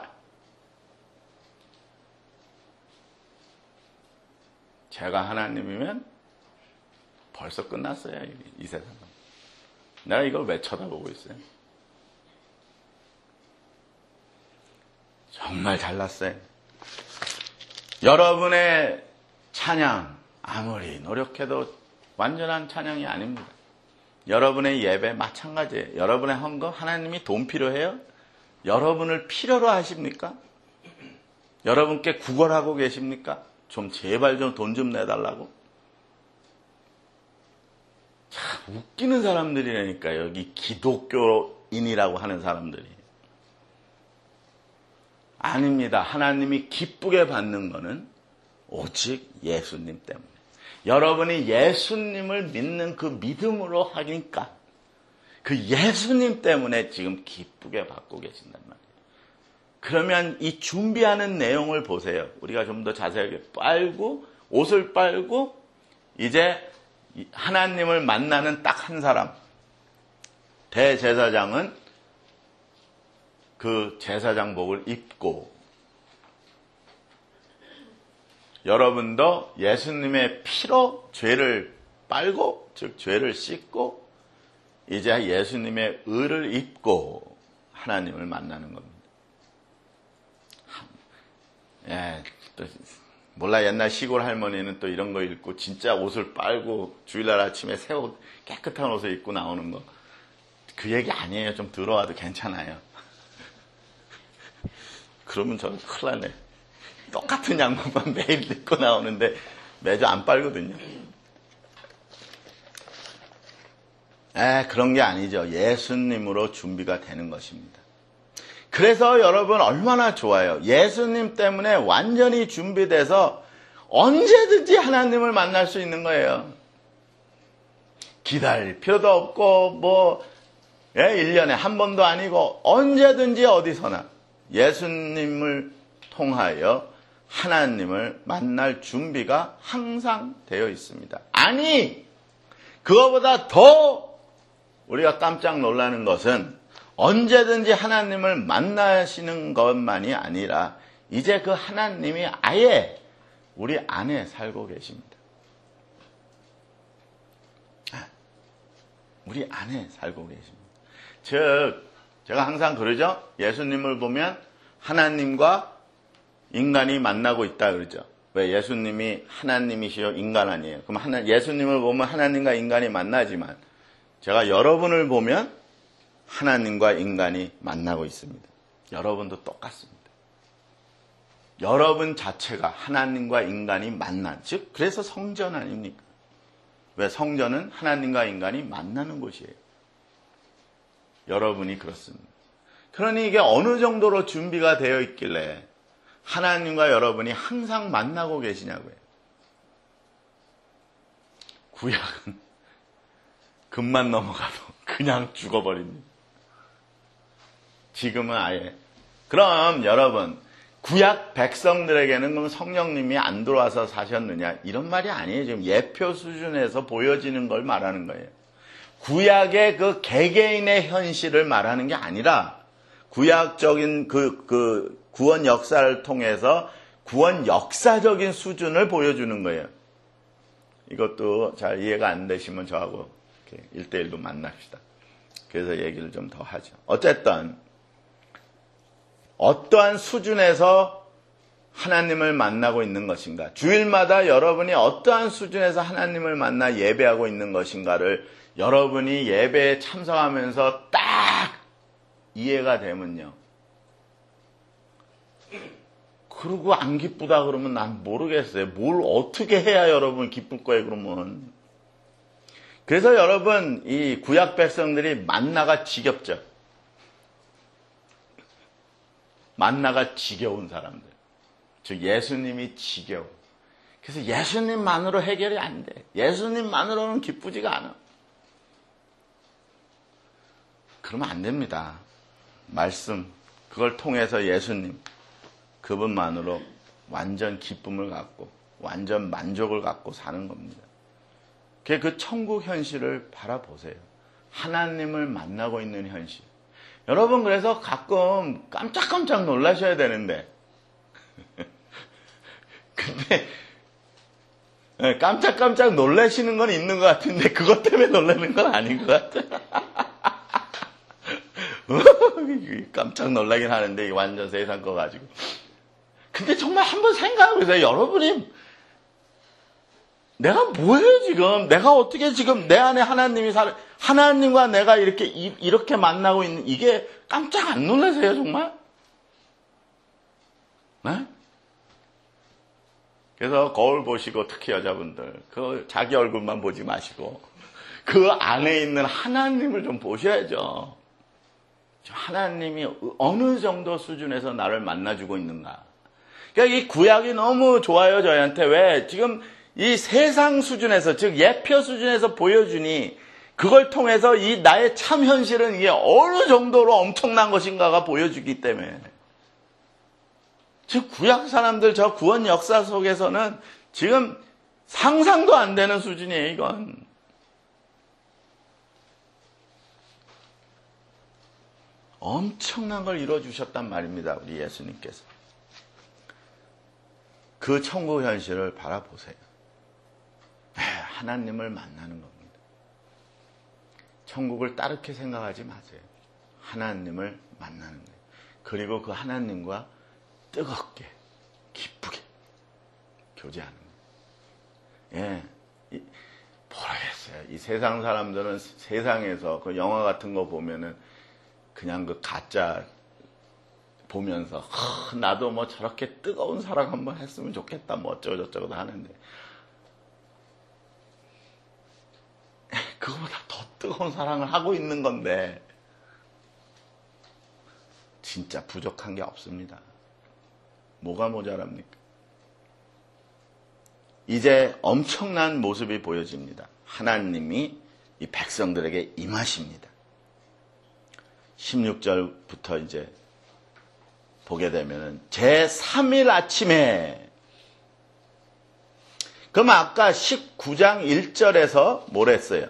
제가 하나님이면 벌써 끝났어요, 이 세상은. 내가 이걸 왜 쳐다보고 있어요? 정말 잘났어요. 여러분의 찬양 아무리 노력해도 완전한 찬양이 아닙니다. 여러분의 예배 마찬가지예요. 여러분의 헌금 하나님이 돈 필요해요? 여러분을 필요로 하십니까? 여러분께 구걸하고 계십니까? 좀 제발 좀 돈 좀 내달라고? 참 웃기는 사람들이라니까 여기 기독교인이라고 하는 사람들이. 아닙니다. 하나님이 기쁘게 받는 것은 오직 예수님 때문에. 여러분이 예수님을 믿는 그 믿음으로 하니까 그 예수님 때문에 지금 기쁘게 받고 계신단 말이에요. 그러면 이 준비하는 내용을 보세요. 우리가 좀 더 자세하게 옷을 빨고 이제 하나님을 만나는 딱 한 사람. 대제사장은 그 제사장복을 입고 여러분도 예수님의 피로 죄를 빨고 즉 죄를 씻고 이제 예수님의 의를 입고 하나님을 만나는 겁니다. 예, 또 몰라 옛날 시골 할머니는 또 이런 거 입고 진짜 옷을 빨고 주일날 아침에 새 옷 깨끗한 옷을 입고 나오는 거 그 얘기 아니에요. 좀 들어와도 괜찮아요. 그러면 저는 큰일 나네. 똑같은 양복만 매일 입고 나오는데 매주 안 빨거든요. 그런 게 아니죠. 예수님으로 준비가 되는 것입니다. 그래서 여러분 얼마나 좋아요. 예수님 때문에 완전히 준비돼서 언제든지 하나님을 만날 수 있는 거예요. 기다릴 필요도 없고 1년에 한 번도 아니고 언제든지 어디서나 예수님을 통하여 하나님을 만날 준비가 항상 되어 있습니다. 아니, 그거보다 더 우리가 깜짝 놀라는 것은 언제든지 하나님을 만나시는 것만이 아니라 이제 그 하나님이 아예 우리 안에 살고 계십니다. 우리 안에 살고 계십니다. 즉, 제가 항상 그러죠. 예수님을 보면 하나님과 인간이 만나고 있다 그러죠. 왜? 예수님이 하나님이시요 인간 아니에요. 그럼 예수님을 보면 하나님과 인간이 만나지만 제가 여러분을 보면 하나님과 인간이 만나고 있습니다. 여러분도 똑같습니다. 여러분 자체가 하나님과 인간이 만난, 즉 그래서 성전 아닙니까? 왜? 성전은 하나님과 인간이 만나는 곳이에요. 여러분이 그렇습니다. 그러니 이게 어느 정도로 준비가 되어 있길래 하나님과 여러분이 항상 만나고 계시냐고요. 구약은 금만 넘어가도 그냥 죽어버립니다. 지금은 아예. 그럼 여러분, 구약 백성들에게는 그럼 성령님이 안 들어와서 사셨느냐? 이런 말이 아니에요. 지금 예표 수준에서 보여지는 걸 말하는 거예요. 구약의 그 개개인의 현실을 말하는 게 아니라 구약적인 그 구원 역사를 통해서 구원 역사적인 수준을 보여주는 거예요. 이것도 잘 이해가 안 되시면 저하고 이렇게 1대1로 만납시다. 그래서 얘기를 좀 더 하죠. 어쨌든 어떠한 수준에서 하나님을 만나고 있는 것인가, 주일마다 여러분이 어떠한 수준에서 하나님을 만나 예배하고 있는 것인가를 여러분이 예배에 참석하면서 딱 이해가 되면요. 그러고 안 기쁘다 그러면 난 모르겠어요. 뭘 어떻게 해야 여러분 기쁠 거예요, 그러면. 그래서 여러분, 이 구약 백성들이 만나가 지겹죠. 만나가 지겨운 사람들. 즉 예수님이 지겨워. 그래서 예수님만으로 해결이 안 돼. 예수님만으로는 기쁘지가 않아. 그러면 안 됩니다. 말씀, 그걸 통해서 예수님, 그분만으로 완전 기쁨을 갖고 완전 만족을 갖고 사는 겁니다. 그 천국 현실을 바라보세요. 하나님을 만나고 있는 현실. 여러분, 그래서 가끔 깜짝깜짝 놀라셔야 되는데 근데 깜짝깜짝 놀라시는 건 있는 것 같은데 그것 때문에 놀라는 건 아닌 것 같아요. 깜짝 놀라긴 하는데 완전 세상 거 가지고. 근데 정말 한번 생각해보세요. 여러분이 내가 뭐예요 지금? 내가 어떻게 지금 내 안에 하나님이 하나님과 내가 이렇게 만나고 있는 이게 깜짝 안 놀라세요 정말? 네? 그래서 거울 보시고 특히 여자분들 그 자기 얼굴만 보지 마시고 그 안에 있는 하나님을 좀 보셔야죠. 하나님이 어느 정도 수준에서 나를 만나주고 있는가. 그러니까 이 구약이 너무 좋아요 저희한테. 왜? 지금 이 세상 수준에서, 즉 예표 수준에서 보여주니 그걸 통해서 이 나의 참 현실은 이게 어느 정도로 엄청난 것인가가 보여주기 때문에. 즉 구약 사람들 저 구원 역사 속에서는 지금 상상도 안 되는 수준이에요 이건. 엄청난 걸 이루어주셨단 말입니다 우리 예수님께서. 그 천국 현실을 바라보세요. 하나님을 만나는 겁니다. 천국을 따르게 생각하지 마세요. 하나님을 만나는 거예요. 그리고 그 하나님과 뜨겁게, 기쁘게 교제하는 거예요. 예, 모르겠어요. 이 세상 사람들은 세상에서 그 영화 같은 거 보면은 그냥 그 가짜 보면서 나도 뭐 저렇게 뜨거운 사랑 한번 했으면 좋겠다 뭐 어쩌고 저쩌고 하는데 그거보다 더 뜨거운 사랑을 하고 있는 건데 진짜 부족한 게 없습니다. 뭐가 모자랍니까? 이제 엄청난 모습이 보여집니다. 하나님이 이 백성들에게 임하십니다. 16절부터 이제 보게 되면은 제3일 아침에, 그럼 아까 19장 1절에서 뭘 했어요?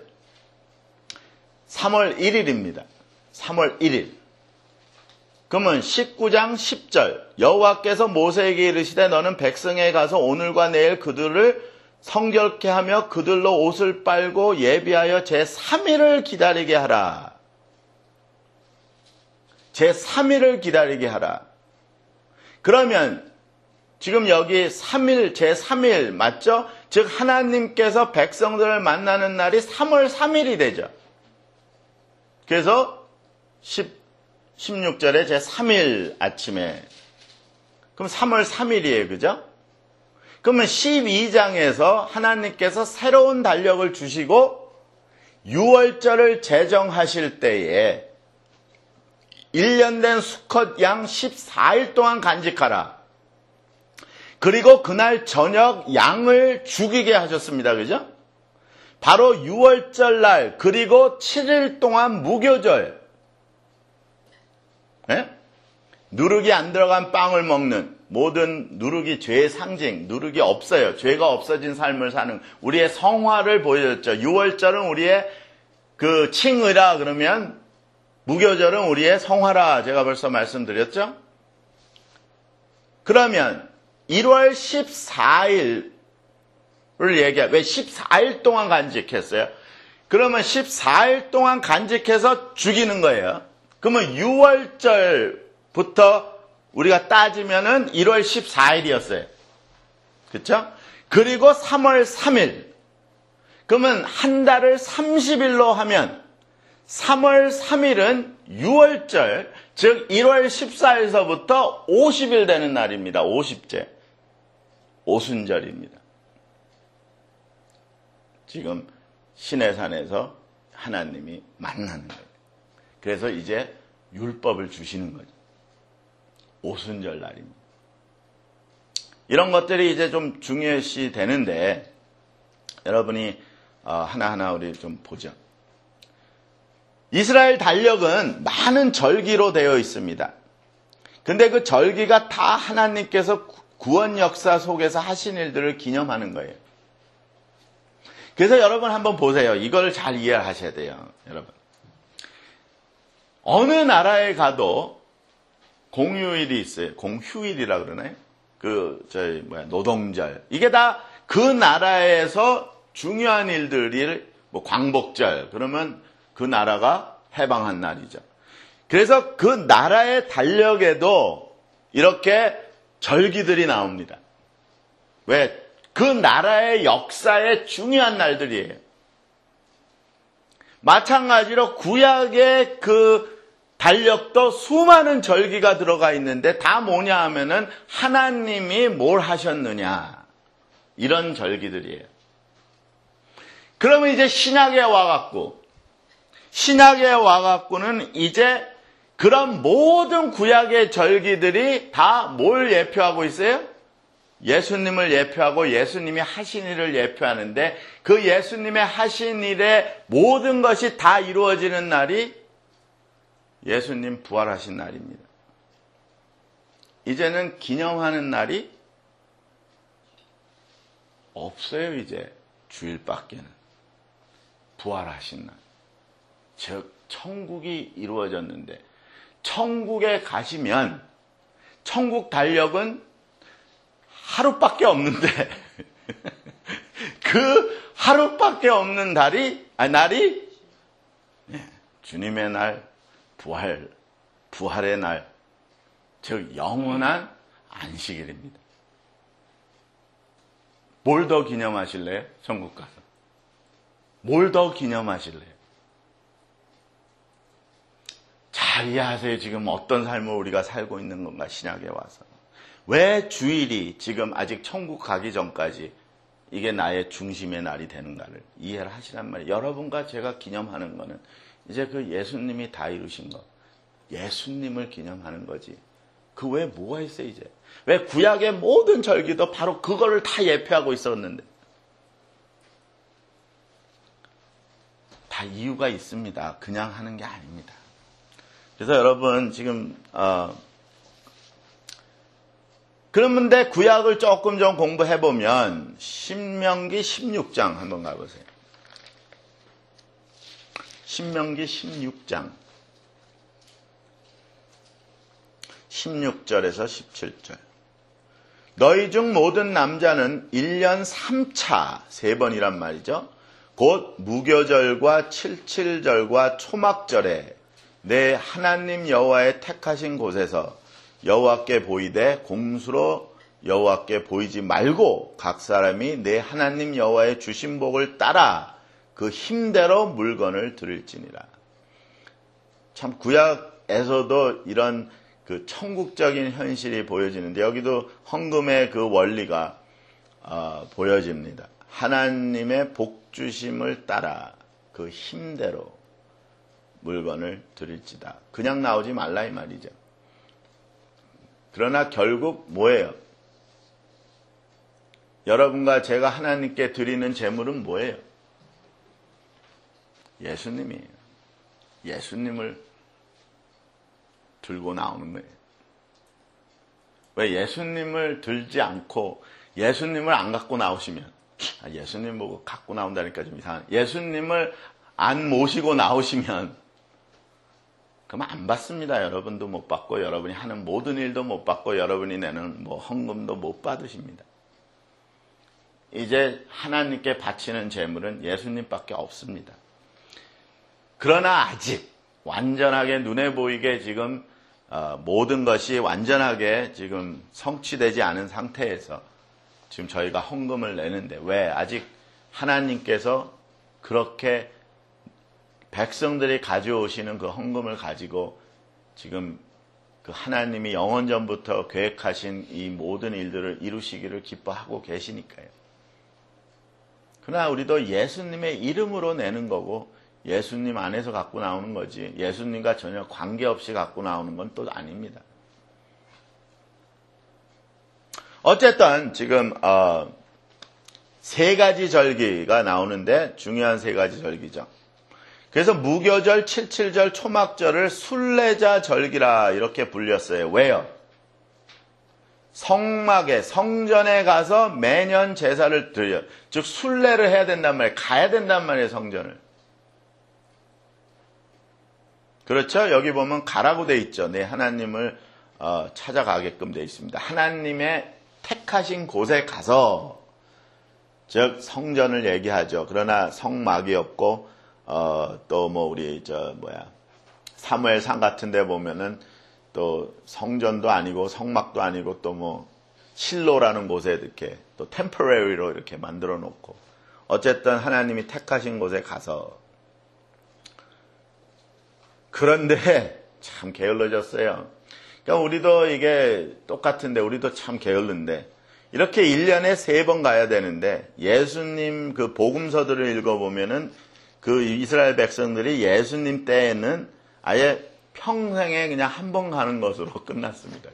3월 1일입니다. 3월 1일. 그러면 19장 10절 여호와께서 모세에게 이르시되 너는 백성에 가서 오늘과 내일 그들을 성결케 하며 그들로 옷을 빨고 예비하여 제3일을 기다리게 하라. 제3일을 기다리게 하라. 그러면 지금 여기 3일, 제3일 맞죠? 즉 하나님께서 백성들을 만나는 날이 3월 3일이 되죠. 그래서 16절에 제3일 아침에, 그럼 3월 3일이에요. 그죠? 그러면 12장에서 하나님께서 새로운 달력을 주시고 6월절을 제정하실 때에 1년 된 수컷 양 14일 동안 간직하라. 그리고 그날 저녁 양을 죽이게 하셨습니다. 그죠? 바로 6월절 날, 그리고 7일 동안 무교절. 예? 누룩이 안 들어간 빵을 먹는, 모든 누룩이 죄의 상징, 누룩이 없어요. 죄가 없어진 삶을 사는 우리의 성화를 보여줬죠. 6월절은 우리의 그 칭의라 그러면 무교절은 우리의 성화라 제가 벌써 말씀드렸죠. 그러면 1월 14일을 왜 14일 동안 간직했어요? 그러면 14일 동안 간직해서 죽이는 거예요. 그러면 6월절부터 우리가 따지면은 1월 14일이었어요. 그렇죠? 그리고 3월 3일. 그러면 한 달을 30일로 하면 3월 3일은 6월절, 즉 1월 14일서부터 50일 되는 날입니다. 50째. 오순절입니다. 지금 시내산에서 하나님이 만나는 거예요. 그래서 이제 율법을 주시는 거죠. 오순절 날입니다. 이런 것들이 이제 좀 중요시 되는데 여러분이 하나하나 우리 좀 보죠. 이스라엘 달력은 많은 절기로 되어 있습니다. 근데 그 절기가 다 하나님께서 구원 역사 속에서 하신 일들을 기념하는 거예요. 그래서 여러분 한번 보세요. 이걸 잘 이해하셔야 돼요. 여러분. 어느 나라에 가도 공휴일이 있어요. 공휴일이라 그러나요? 노동절. 이게 다 그 나라에서 중요한 일들이 광복절. 그러면 그 나라가 해방한 날이죠. 그래서 그 나라의 달력에도 이렇게 절기들이 나옵니다. 왜? 그 나라의 역사의 중요한 날들이에요. 마찬가지로 구약의 그 달력도 수많은 절기가 들어가 있는데 다 뭐냐 하면은 하나님이 뭘 하셨느냐. 이런 절기들이에요. 그러면 이제 신약에 와갖고는 이제 그런 모든 구약의 절기들이 다 뭘 예표하고 있어요? 예수님을 예표하고 예수님이 하신 일을 예표하는데 그 예수님의 하신 일의 모든 것이 다 이루어지는 날이 예수님 부활하신 날입니다. 이제는 기념하는 날이 없어요. 이제 주일밖에는. 부활하신 날. 즉 천국이 이루어졌는데 천국에 가시면 천국 달력은 하루밖에 없는데 그 하루밖에 없는 날이 주님의 날, 부활의 날, 즉 영원한 안식일입니다. 뭘 더 기념하실래요? 천국 가서. 뭘 더 기념하실래요? 잘 이해하세요. 지금 어떤 삶을 우리가 살고 있는 건가, 신약에 와서. 왜 주일이 지금 아직 천국 가기 전까지 이게 나의 중심의 날이 되는가를 이해를 하시란 말이에요. 여러분과 제가 기념하는 거는 이제 그 예수님이 다 이루신 것, 예수님을 기념하는 거지. 그 외에 뭐가 있어요, 이제? 왜 구약의 모든 절기도 바로 그거를 다 예표하고 있었는데. 다 이유가 있습니다. 그냥 하는 게 아닙니다. 그래서 여러분 지금 그런데 구약을 조금 좀 공부해보면 신명기 16장 한번 가보세요. 신명기 16장 16절에서 17절. 너희 중 모든 남자는 1년 3차 3번이란 말이죠. 곧 무교절과 칠칠절과 초막절에 내 하나님 여호와의 택하신 곳에서 여호와께 보이되 공수로 여호와께 보이지 말고 각 사람이 내 하나님 여호와의 주신 복을 따라 그 힘대로 물건을 드릴지니라. 참 구약에서도 이런 그 천국적인 현실이 보여지는데 여기도 헌금의 그 원리가 보여집니다. 하나님의 복 주심을 따라 그 힘대로 물건을 드릴지다. 그냥 나오지 말라 이 말이죠. 그러나 결국 뭐예요? 여러분과 제가 하나님께 드리는 제물은 뭐예요? 예수님이에요. 예수님을 들고 나오는 거예요. 왜 예수님을 들지 않고 예수님을 안 갖고 나오시면, 예수님 보고 갖고 나온다니까 좀 이상하네. 예수님을 안 모시고 나오시면 그럼 안 받습니다. 여러분도 못 받고 여러분이 하는 모든 일도 못 받고 여러분이 내는 헌금도 못 받으십니다. 이제 하나님께 바치는 제물은 예수님밖에 없습니다. 그러나 아직 완전하게 눈에 보이게 지금 모든 것이 완전하게 지금 성취되지 않은 상태에서 지금 저희가 헌금을 내는데, 왜 아직 하나님께서 그렇게 백성들이 가져오시는 그 헌금을 가지고 지금 그 하나님이 영원전부터 계획하신 이 모든 일들을 이루시기를 기뻐하고 계시니까요. 그러나 우리도 예수님의 이름으로 내는 거고 예수님 안에서 갖고 나오는 거지, 예수님과 전혀 관계없이 갖고 나오는 건 또 아닙니다. 어쨌든 지금 세 가지 절기가 나오는데 중요한 세 가지 절기죠. 그래서 무교절, 칠칠절, 초막절을 순례자 절기라 이렇게 불렸어요. 왜요? 성막에, 성전에 가서 매년 제사를 드려, 즉 순례를 해야 된단 말이에요. 가야 된단 말이에요, 성전을. 그렇죠? 여기 보면 가라고 돼 있죠. 네, 하나님을 찾아가게끔 돼 있습니다. 하나님의 택하신 곳에 가서, 즉 성전을 얘기하죠. 그러나 성막이 없고 또 뭐 우리 사무엘상 같은 데 보면은 또 성전도 아니고 성막도 아니고 또 뭐 실로라는 곳에 이렇게 또 템퍼레리로 이렇게 만들어 놓고, 어쨌든 하나님이 택하신 곳에 가서. 그런데 참 게을러졌어요. 그러니까 우리도 이게 똑같은데 우리도 참 게을른데, 이렇게 1년에 3번 가야 되는데 예수님 그 복음서들을 읽어보면은 그 이스라엘 백성들이 예수님 때에는 아예 평생에 그냥 한 번 가는 것으로 끝났습니다.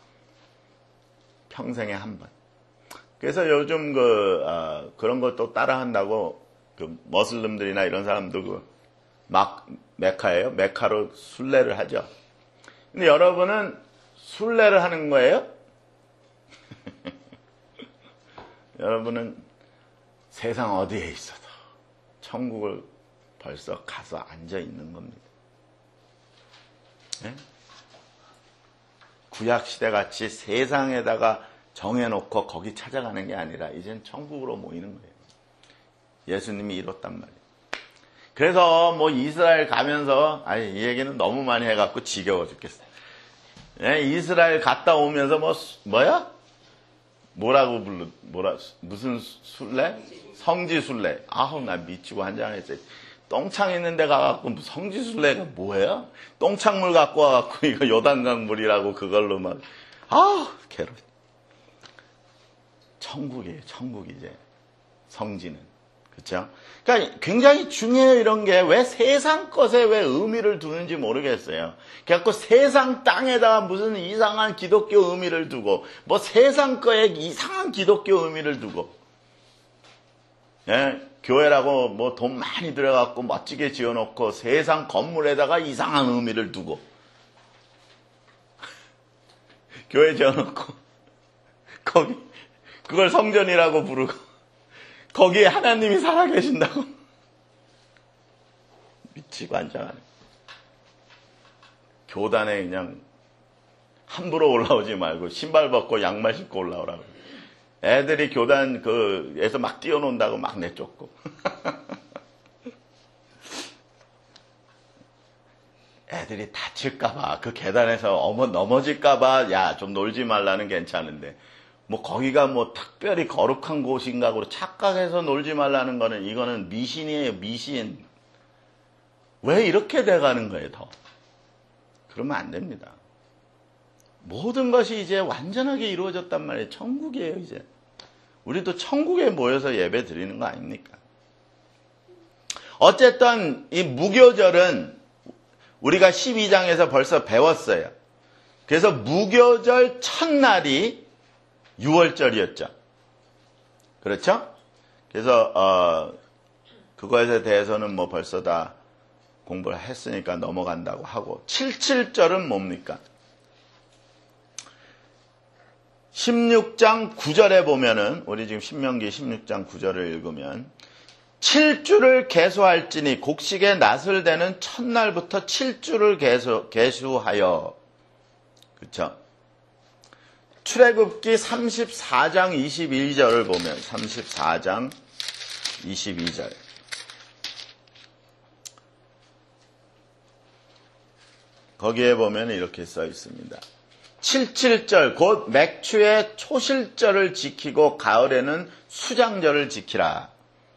평생에 한 번. 그래서 요즘 그런 것도 따라한다고 그 머슬림들이나 이런 사람도 메카예요. 메카로 순례를 하죠. 근데 여러분은 순례를 하는 거예요? 여러분은 세상 어디에 있어도 천국을 벌써 가서 앉아 있는 겁니다. 네? 구약시대 같이 세상에다가 정해놓고 거기 찾아가는 게 아니라 이젠 천국으로 모이는 거예요. 예수님이 이뤘단 말이에요. 그래서 뭐 이스라엘 가면서, 이 얘기는 너무 많이 해갖고 지겨워 죽겠어요. 네? 이스라엘 갔다 오면서 무슨 순례? 성지순례. 나 미치고 한장했어요. 똥창 있는 데 가갖고 성지순례가 뭐예요? 똥창물 갖고 와갖고 이거 요단강 물이라고 그걸로 괴로워. 천국이에요, 천국 이제. 성지는. 그쵸? 그러니까 굉장히 중요해요, 이런 게. 왜 세상 것에 왜 의미를 두는지 모르겠어요. 그래갖고 세상 땅에다가 무슨 이상한 기독교 의미를 두고, 뭐 세상 거에 이상한 기독교 의미를 두고, 예? 교회라고 뭐 돈 많이 들여갖고 멋지게 지어놓고 세상 건물에다가 이상한 의미를 두고, 교회 지어놓고, 그걸 성전이라고 부르고, 거기에 하나님이 살아계신다고. 미치고 한장하네. 교단에 그냥 함부로 올라오지 말고 신발 벗고 양말 신고 올라오라고. 애들이 교단에서 막 뛰어논다고 막 내쫓고. 애들이 다칠까봐, 그 계단에서 넘어질까봐, 좀 놀지 말라는 괜찮은데, 뭐 거기가 뭐 특별히 거룩한 곳인가고 착각해서 놀지 말라는 거는, 이거는 미신이에요, 미신. 왜 이렇게 돼가는 거예요, 더? 그러면 안 됩니다. 모든 것이 이제 완전하게 이루어졌단 말이에요. 천국이에요, 이제. 우리도 천국에 모여서 예배 드리는 거 아닙니까? 어쨌든 이 무교절은 우리가 12장에서 벌써 배웠어요. 그래서 무교절 첫날이 6월절이었죠. 그렇죠? 그래서 그거에 대해서는 뭐 벌써 다 공부를 했으니까 넘어간다고 하고 77절은 뭡니까? 16장 9절에 보면은 우리 지금 신명기 16장 9절을 읽으면 7주를 계수할지니 곡식의 낫을 대는 첫날부터 7주를 계수하여 그렇죠? 출애굽기 34장 22절을 보면 34장 22절 거기에 보면 이렇게 써 있습니다. 77절 곧 맥추의 초실절을 지키고 가을에는 수장절을 지키라.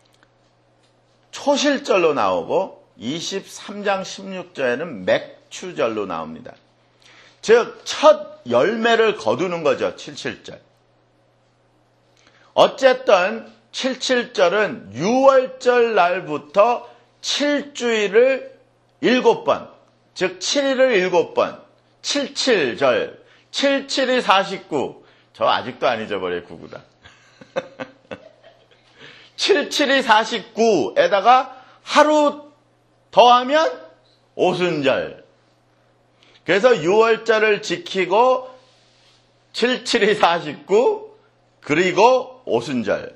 초실절로 나오고 23장 16절에는 맥추절로 나옵니다. 즉 첫 열매를 거두는 거죠. 77절. 어쨌든 77절은 6월절 날부터 7주일을 7번, 즉 7일을 7번, 77절, 77이 49. 저 아직도 안 잊어버려요, 99다. 77이 49에다가 하루 더하면 오순절. 그래서 6월절을 지키고 77이 49 그리고 오순절.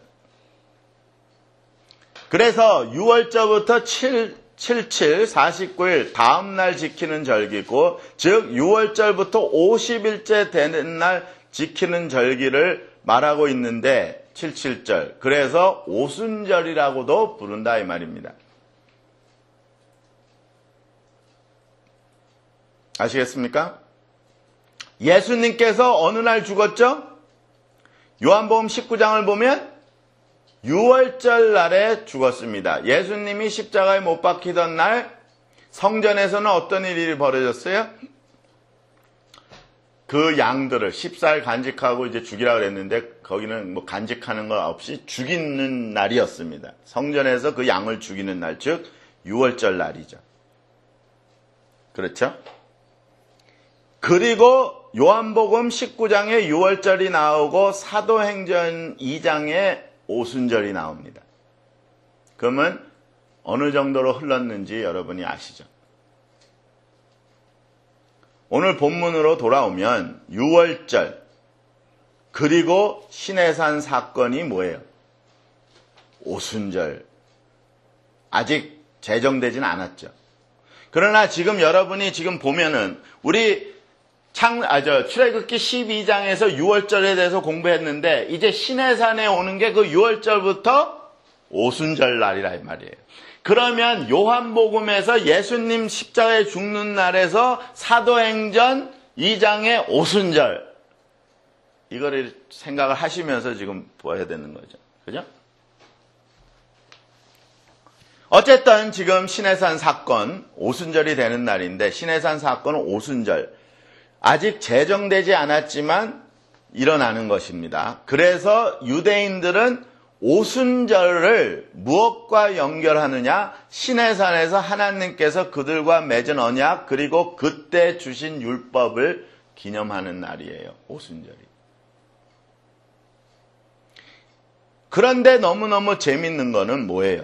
그래서 6월절부터 77, 49일 다음 날 지키는 절기고 즉 6월절부터 50일째 되는 날 지키는 절기를 말하고 있는데 77절. 그래서 오순절이라고도 부른다 이 말입니다. 아시겠습니까? 예수님께서 어느 날 죽었죠? 요한복음 19장을 보면 6월절 날에 죽었습니다. 예수님이 십자가에 못 박히던 날 성전에서는 어떤 일이 벌어졌어요? 그 양들을 10살 간직하고 이제 죽이라 그랬는데 거기는 뭐 간직하는 거 없이 죽이는 날이었습니다. 성전에서 그 양을 죽이는 날, 즉 6월절 날이죠. 그렇죠? 그리고 요한복음 19장에 6월절이 나오고 사도행전 2장에 오순절이 나옵니다. 그러면 어느 정도로 흘렀는지 여러분이 아시죠? 오늘 본문으로 돌아오면 6월절 그리고 시내산 사건이 뭐예요? 오순절. 아직 제정되진 않았죠. 그러나 지금 여러분이 지금 보면은 우리 출애굽기 12장에서 6월절에 대해서 공부했는데 이제 시내산에 오는 게 그 6월절부터 오순절 날이라 이 말이에요. 그러면 요한복음에서 예수님 십자가에 죽는 날에서 사도행전 2장의 오순절 이거를 생각을 하시면서 지금 보아야 되는 거죠. 그죠? 어쨌든 지금 시내산 사건 오순절이 되는 날인데 시내산 사건은 오순절 아직 제정되지 않았지만 일어나는 것입니다. 그래서 유대인들은 오순절을 무엇과 연결하느냐? 시내산에서 하나님께서 그들과 맺은 언약 그리고 그때 주신 율법을 기념하는 날이에요. 오순절이. 그런데 너무너무 재밌는 거는 뭐예요?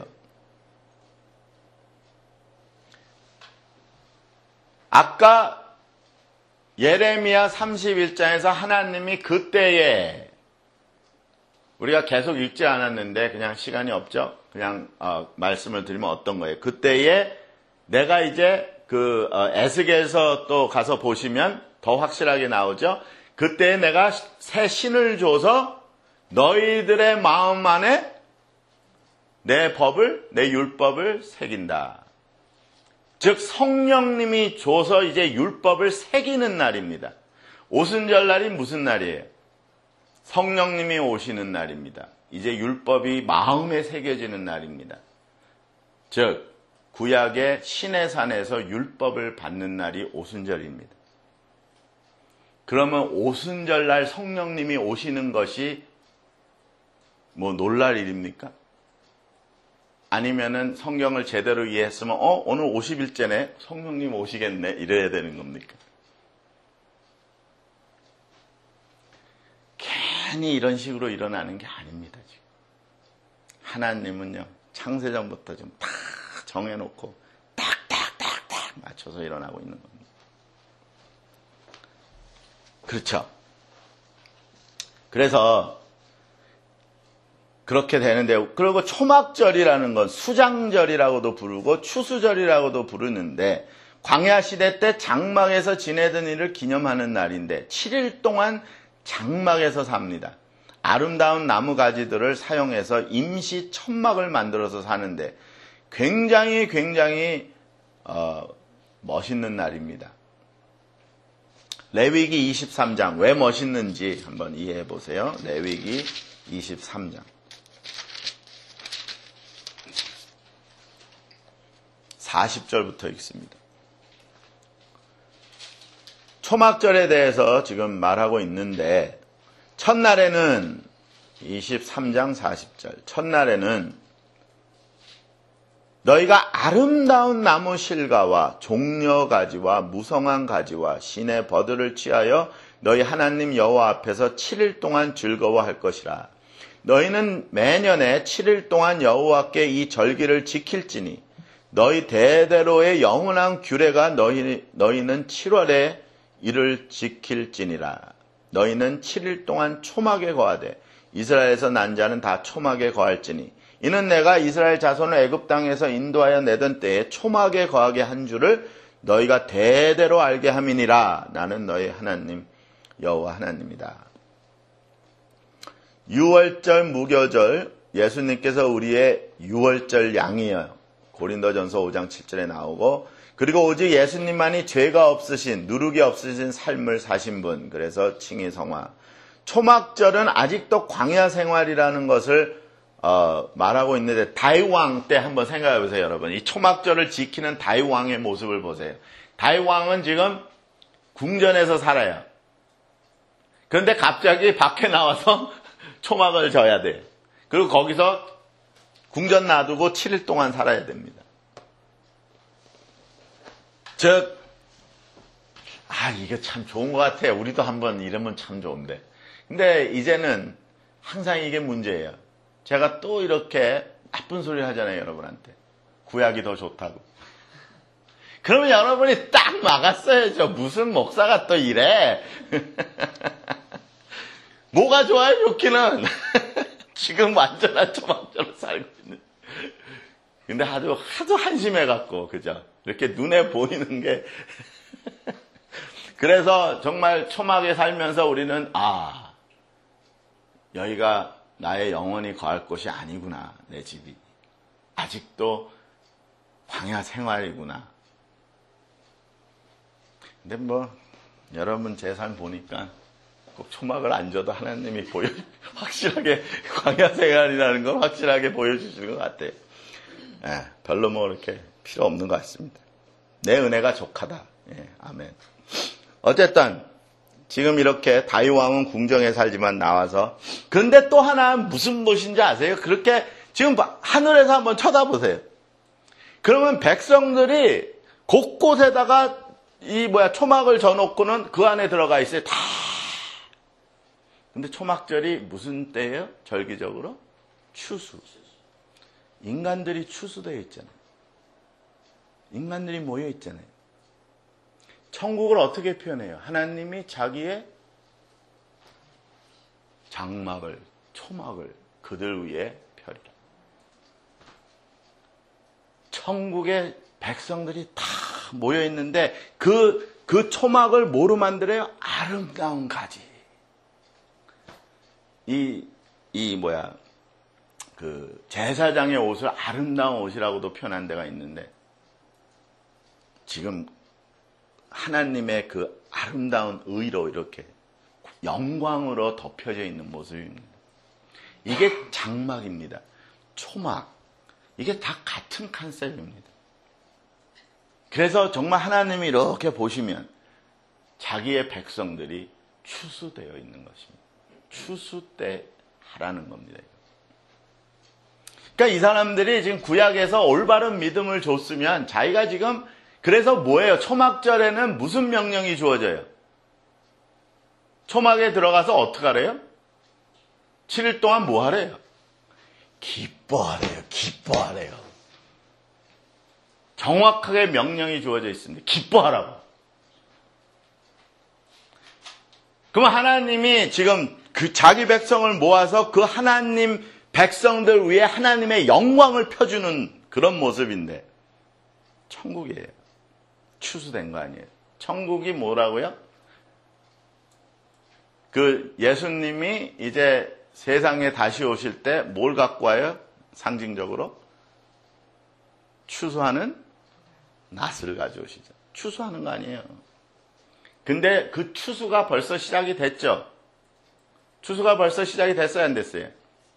아까 예레미야 31장에서 하나님이 그때에 우리가 계속 읽지 않았는데 그냥 시간이 없죠. 그냥 말씀을 드리면 어떤 거예요? 그때에 내가 이제 에스겔서 또 가서 보시면 더 확실하게 나오죠. 그때에 내가 새 신을 줘서 너희들의 마음 안에 내 법을 내 율법을 새긴다. 즉 성령님이 줘서 이제 율법을 새기는 날입니다. 오순절 날이 무슨 날이에요? 성령님이 오시는 날입니다. 이제 율법이 마음에 새겨지는 날입니다. 즉 구약의 시내산에서 율법을 받는 날이 오순절입니다. 그러면 오순절 날 성령님이 오시는 것이 뭐 놀랄 일입니까? 아니면은 성경을 제대로 이해했으면 오늘 50일째네 성령님 오시겠네 이래야 되는 겁니까? 괜히 이런 식으로 일어나는 게 아닙니다. 지금. 하나님은요, 창세전부터 좀 다 정해놓고 딱딱딱딱 맞춰서 일어나고 있는 겁니다. 그렇죠? 그래서 그렇게 되는데, 그리고 초막절이라는 건 수장절이라고도 부르고 추수절이라고도 부르는데, 광야 시대 때 장막에서 지내던 일을 기념하는 날인데 7일 동안 장막에서 삽니다. 아름다운 나무 가지들을 사용해서 임시 천막을 만들어서 사는데 굉장히 멋있는 날입니다. 레위기 23장 왜 멋있는지 한번 이해해 보세요. 레위기 23장 40절부터 읽습니다. 초막절에 대해서 지금 말하고 있는데, 첫날에는 23장 40절 첫날에는 너희가 아름다운 나무 실과와 종려가지와 무성한 가지와 신의 버들을 취하여 너희 하나님 여호와 앞에서 7일 동안 즐거워할 것이라. 너희는 매년에 7일 동안 여호와께 이 절기를 지킬지니 너희 대대로의 영원한 규례가 너희는 7월에 이를 지킬지니라. 너희는 7일 동안 초막에 거하되 이스라엘에서 난 자는 다 초막에 거할지니 이는 내가 이스라엘 자손을 애굽 땅에서 인도하여 내던 때에 초막에 거하게 한 줄을 너희가 대대로 알게 함이니라. 나는 너희 하나님 여호와 하나님이다. 유월절 무교절, 예수님께서 우리의 유월절 양이에요. 고린도전서 5장 7절에 나오고, 그리고 오직 예수님만이 죄가 없으신, 누룩이 없으신 삶을 사신 분, 그래서 칭의 성화. 초막절은 아직도 광야 생활이라는 것을 말하고 있는데, 다윗 왕 때 한번 생각해 보세요, 여러분. 이 초막절을 지키는 다윗 왕의 모습을 보세요. 다윗 왕은 지금 궁전에서 살아요. 그런데 갑자기 밖에 나와서 초막을 져야 돼요. 그리고 거기서 궁전 놔두고 7일 동안 살아야 됩니다. 이게 참 좋은 것 같아요. 우리도 한번 이러면 참 좋은데. 근데 이제는 항상 이게 문제예요. 제가 또 이렇게 나쁜 소리 하잖아요, 여러분한테. 구약이 더 좋다고. 그러면 여러분이 딱 막았어야죠. 무슨 목사가 또 이래? 뭐가 좋아요, 좋기는? 지금 완전한 초막절로 살고 있는. 근데 하도 한심해갖고, 그죠? 이렇게 눈에 보이는 게. 그래서 정말 초막에 살면서 우리는, 여기가 나의 영원히 거할 곳이 아니구나, 내 집이. 아직도 광야 생활이구나. 근데 여러분 제 삶 보니까 꼭 초막을 안 줘도 하나님이 확실하게 광야 생활이라는 걸 확실하게 보여주시는 것 같아요. 별로 이렇게 필요 없는 것 같습니다. 내 은혜가 족하다. 아멘. 어쨌든 지금 이렇게 다윗 왕은 궁정에 살지만 나와서, 그런데 또 하나 무슨 것인지 아세요? 그렇게 지금 하늘에서 한번 쳐다보세요. 그러면 백성들이 곳곳에다가 초막을 져놓고는 그 안에 들어가 있어요. 다. 근데 초막절이 무슨 때예요? 절기적으로? 추수. 인간들이 추수되어 있잖아요. 인간들이 모여 있잖아요. 천국을 어떻게 표현해요? 하나님이 자기의 장막을, 초막을 그들 위에 펴리라. 천국의 백성들이 다 모여 있는데 그 초막을 뭐로 만들어요? 아름다운 가지. 제사장의 옷을 아름다운 옷이라고도 표현한 데가 있는데, 지금 하나님의 그 아름다운 의로 이렇게 영광으로 덮여져 있는 모습입니다. 이게 장막입니다. 초막. 이게 다 같은 컨셉입니다. 그래서 정말 하나님이 이렇게 보시면 자기의 백성들이 추수되어 있는 것입니다. 추수 때 하라는 겁니다. 그러니까 이 사람들이 지금 구약에서 올바른 믿음을 줬으면 자기가 지금, 그래서 뭐예요? 초막절에는 무슨 명령이 주어져요? 초막에 들어가서 어떻게 하래요? 7일 동안 뭐 하래요? 기뻐하래요. 기뻐하래요. 정확하게 명령이 주어져 있습니다. 기뻐하라고. 그럼 하나님이 지금 그 자기 백성을 모아서 그 하나님 백성들 위에 하나님의 영광을 펴주는 그런 모습인데 천국이에요. 추수된 거 아니에요. 천국이 뭐라고요? 그 예수님이 이제 세상에 다시 오실 때 뭘 갖고 와요? 상징적으로? 추수하는 낫을 가져오시죠. 추수하는 거 아니에요. 근데 그 추수가 벌써 시작이 됐죠. 추수가 벌써 시작이 됐어요, 안 됐어요?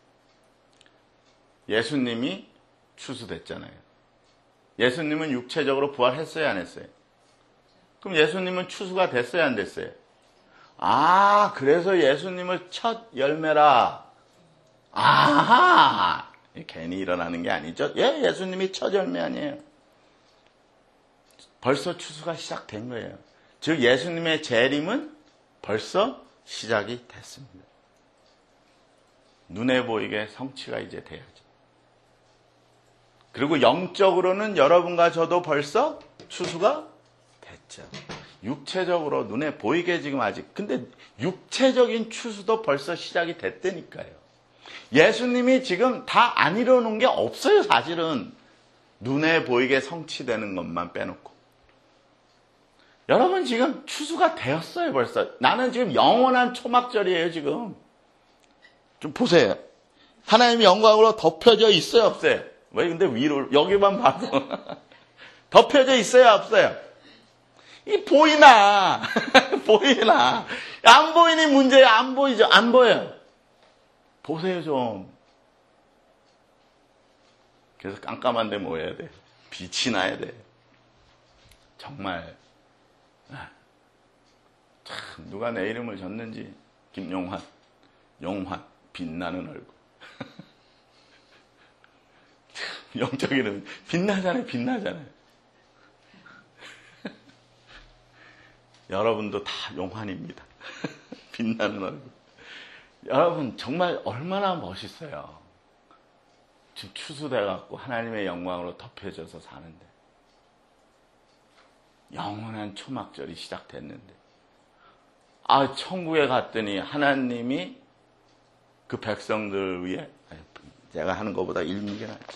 예수님이 추수됐잖아요. 예수님은 육체적으로 부활했어요, 안 했어요? 그럼 예수님은 추수가 됐어요, 안 됐어요? 아, 그래서 예수님을 첫 열매라. 아하! 괜히 일어나는 게 아니죠. 예, 예수님이 첫 열매 아니에요. 벌써 추수가 시작된 거예요. 즉 예수님의 재림은 벌써 시작이 됐습니다. 눈에 보이게 성취가 이제 돼야죠. 그리고 영적으로는 여러분과 저도 벌써 추수가 됐죠. 육체적으로 눈에 보이게 지금 아직. 근데 육체적인 추수도 벌써 시작이 됐다니까요. 예수님이 지금 다 안 이뤄놓은 게 없어요, 사실은. 눈에 보이게 성취되는 것만 빼놓고. 여러분 지금 추수가 되었어요, 벌써. 나는 지금 영원한 초막절이에요, 지금. 좀 보세요. 하나님의 영광으로 덮여져 있어요, 없어요? 왜 근데 위로, 여기만 봐도. 덮여져 있어요, 없어요? 이 보이나? 보이나? 안 보이니 문제예요, 안 보이죠? 안 보여요. 보세요, 좀. 그래서 깜깜한데 뭐 해야 돼? 빛이 나야 돼. 정말. 참, 누가 내 이름을 줬는지. 김용환, 용환, 빛나는 얼굴. 영적 이름, 빛나잖아요, 빛나잖아요. 여러분도 다 용환입니다. 빛나는 얼굴. 여러분, 정말 얼마나 멋있어요. 지금 추수돼갖고 하나님의 영광으로 덮여져서 사는데. 영원한 초막절이 시작됐는데. 아, 천국에 갔더니 하나님이 그 백성들 위해, 제가 하는 것보다 읽는 게 낫지.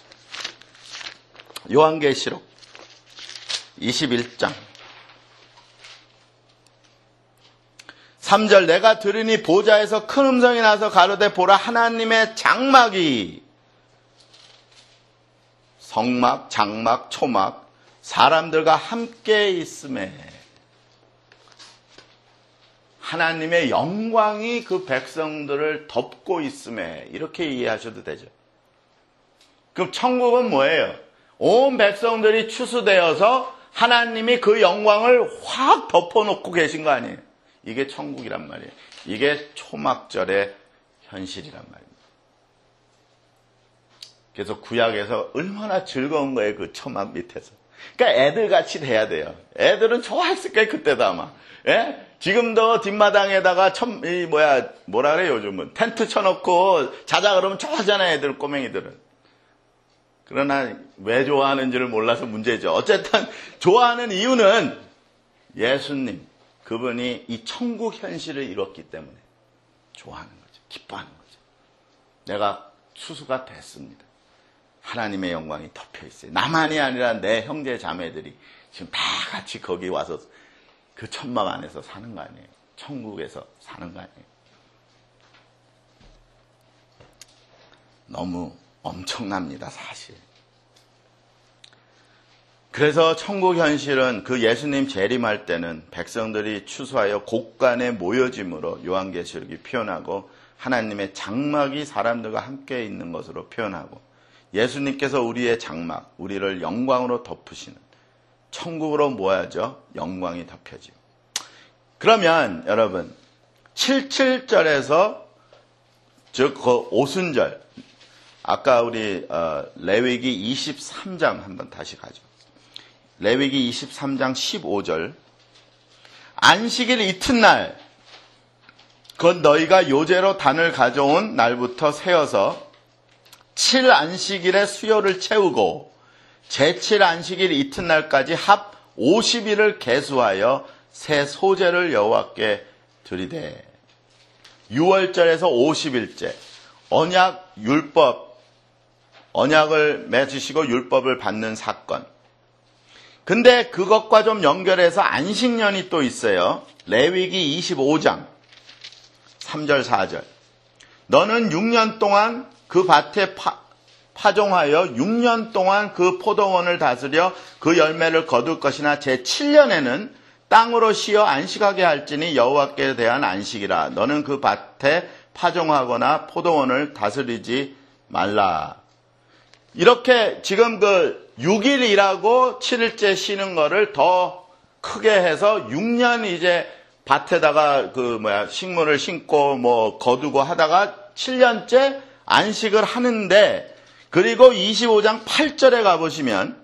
요한계시록 21장 3절 내가 들으니 보좌에서 큰 음성이 나서 가로되 보라 하나님의 장막이 성막, 장막, 초막 사람들과 함께 있음에 하나님의 영광이 그 백성들을 덮고 있음에 이렇게 이해하셔도 되죠. 그럼 천국은 뭐예요? 온 백성들이 추수되어서 하나님이 그 영광을 확 덮어놓고 계신 거 아니에요? 이게 천국이란 말이에요. 이게 초막절의 현실이란 말입니다. 그래서 구약에서 얼마나 즐거운 거예요, 그 초막 밑에서. 그러니까 애들같이 돼야 돼요. 애들은 좋아했을 거예요, 그때도 아마. 예? 지금도 뒷마당에다가 뭐라 그래요, 요즘은. 텐트 쳐놓고 자자 그러면 좋아하잖아요, 애들, 꼬맹이들은. 그러나 왜 좋아하는지를 몰라서 문제죠. 어쨌든 좋아하는 이유는 예수님, 그분이 이 천국 현실을 이뤘기 때문에 좋아하는 거죠. 기뻐하는 거죠. 내가 추수가 됐습니다. 하나님의 영광이 덮여 있어요. 나만이 아니라 내 형제 자매들이 지금 다 같이 거기 와서 그 천막 안에서 사는 거 아니에요. 천국에서 사는 거 아니에요. 너무 엄청납니다, 사실. 그래서 천국 현실은 그 예수님 재림할 때는 백성들이 추수하여 곳간에 모여짐으로 요한계시록이 표현하고 하나님의 장막이 사람들과 함께 있는 것으로 표현하고 예수님께서 우리의 장막, 우리를 영광으로 덮으시는 천국으로 모아져 영광이 덮여지고. 그러면 여러분 77절에서 즉 그 오순절 아까 우리 레위기 23장 한번 다시 가죠. 레위기 23장 15절 안식일 이튿날 곧 너희가 요제로 단을 가져온 날부터 세어서 7안식일의 수요를 채우고 제7안식일 이튿날까지 합 50일을 계수하여 새 소제를 여호와께 드리되 6월절에서 50일째 언약 율법 언약을 맺으시고 율법을 받는 사건. 근데 그것과 좀 연결해서 안식년이 또 있어요. 레위기 25장 3절 4절. 너는 6년 동안 그 밭에 파종하여 6년 동안 그 포도원을 다스려 그 열매를 거둘 것이나 제7년에는 땅으로 쉬어 안식하게 할지니 여호와께 대한 안식이라. 너는 그 밭에 파종하거나 포도원을 다스리지 말라. 이렇게 지금 그 6일 일하고 7일째 쉬는 거를 더 크게 해서 6년 이제 밭에다가 식물을 심고 거두고 하다가 7년째 안식을 하는데, 그리고 25장 8절에 가보시면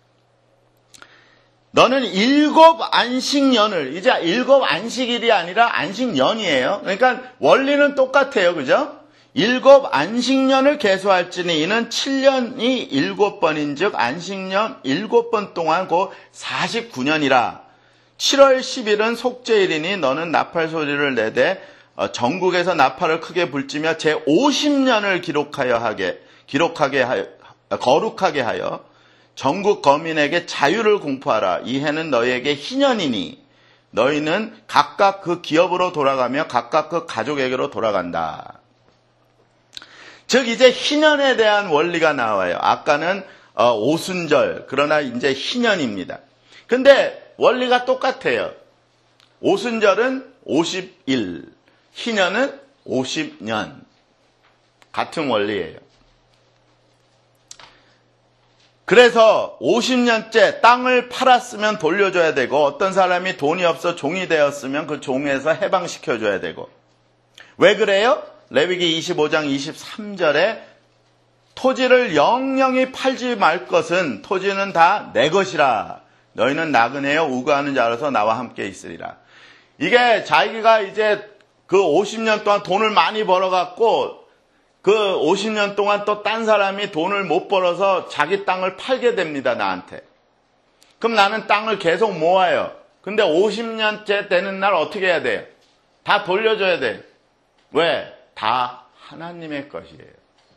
너는 7 안식년을, 이제 7 안식일이 아니라 안식년이에요. 그러니까 원리는 똑같아요. 그죠? 7 안식년을 계수할지니 이는 7년이 7번인 즉 안식년 7번 동안 곧 49년이라. 7월 10일은 속죄일이니 너는 나팔 소리를 내되 전국에서 나팔을 크게 불지며 제50년을 거룩하게 하여 전국 거민에게 자유를 공포하라. 이 해는 너희에게 희년이니 너희는 각각 그 기업으로 돌아가며 각각 그 가족에게로 돌아간다. 즉 이제 희년에 대한 원리가 나와요. 아까는 오순절, 그러나 이제 희년입니다. 근데 원리가 똑같아요. 오순절은 50일, 희년은 50년. 같은 원리예요. 그래서 50년째 땅을 팔았으면 돌려줘야 되고, 어떤 사람이 돈이 없어 종이 되었으면 그 종에서 해방시켜줘야 되고. 왜 그래요? 레위기 25장 23절에 토지를 영영히 팔지 말 것은 토지는 다 내 것이라. 너희는 나그네여 우거하는 자로서 나와 함께 있으리라. 이게 자기가 이제 그 50년 동안 돈을 많이 벌어갖고 그 50년 동안 또 딴 사람이 돈을 못 벌어서 자기 땅을 팔게 됩니다, 나한테. 그럼 나는 땅을 계속 모아요. 근데 50년째 되는 날 어떻게 해야 돼요? 다 돌려줘야 돼요. 왜? 다 하나님의 것이에요.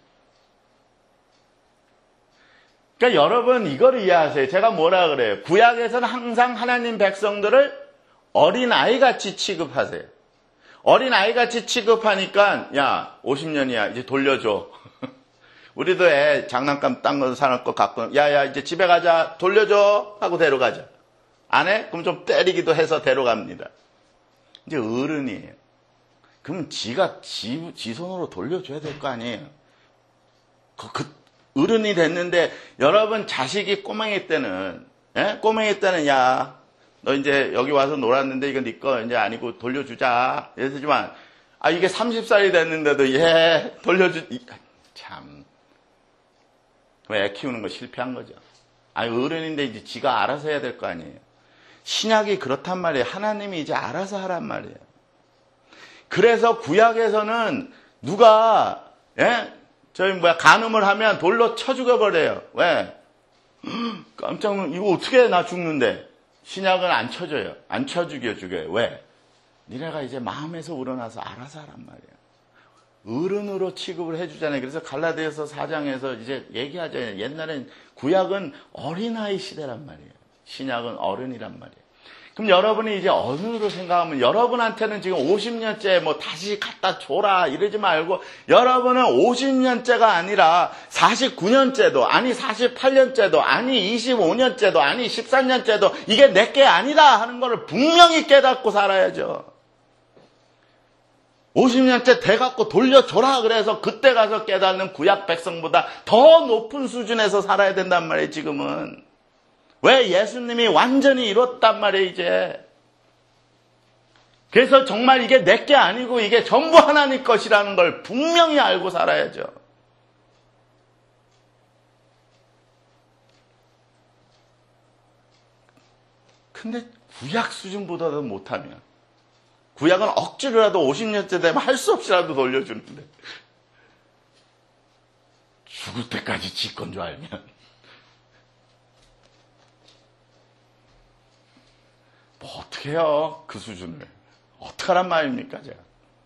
그러니까 여러분 이걸 이해하세요. 제가 뭐라 그래요? 구약에서는 항상 하나님 백성들을 어린아이같이 취급하세요. 어린아이같이 취급하니까 야 50년이야 이제 돌려줘. 우리도 애 장난감 딴 거 사놓을 거 갖고 야야 이제 집에 가자 돌려줘 하고 데려가자. 안 해? 그럼 좀 때리기도 해서 데려갑니다. 이제 어른이에요. 그럼 지가 지 손으로 돌려줘야 될 거 아니에요. 어른이 됐는데 여러분 자식이 꼬맹이 때는 야 너 이제 여기 와서 놀았는데 이거 네 거 이제 아니고 돌려주자. 이러지만 이게 30살이 됐는데도 참 애 키우는 거 실패한 거죠. 어른인데 이제 지가 알아서 해야 될 거 아니에요. 신약이 그렇단 말이에요. 하나님이 이제 알아서 하란 말이에요. 그래서 구약에서는 누가 간음을 하면 돌로 쳐 죽여버려요. 왜? 깜짝 놀라. 이거 어떻게 나 죽는데? 신약은 안 쳐줘요. 안 쳐 죽여요. 왜? 니네가 이제 마음에서 우러나서 알아서 하란 말이에요. 어른으로 취급을 해주잖아요. 그래서 갈라디아서 4장에서 이제 얘기하잖아요. 옛날엔 구약은 어린아이 시대란 말이에요. 신약은 어른이란 말이에요. 그럼 여러분이 이제 어른으로 생각하면 여러분한테는 지금 50년째 다시 갖다 줘라 이러지 말고 여러분은 50년째가 아니라 49년째도 아니 48년째도 아니 25년째도 아니 13년째도 이게 내게 아니다 하는 거를 분명히 깨닫고 살아야죠. 50년째 돼갖고 돌려줘라 그래서 그때 가서 깨닫는 구약 백성보다 더 높은 수준에서 살아야 된단 말이에요. 지금은. 왜? 예수님이 완전히 이뤘단 말이에요, 이제. 그래서 정말 이게 내게 아니고 이게 전부 하나님 것이라는 걸 분명히 알고 살아야죠. 근데 구약 수준보다도 못하면, 구약은 억지로라도 50년째 되면 할 수 없이라도 돌려주는데, 죽을 때까지 지 건 줄 알면. 뭐 어떻게 해요? 그 수준을. 어떡하란 말입니까, 제가.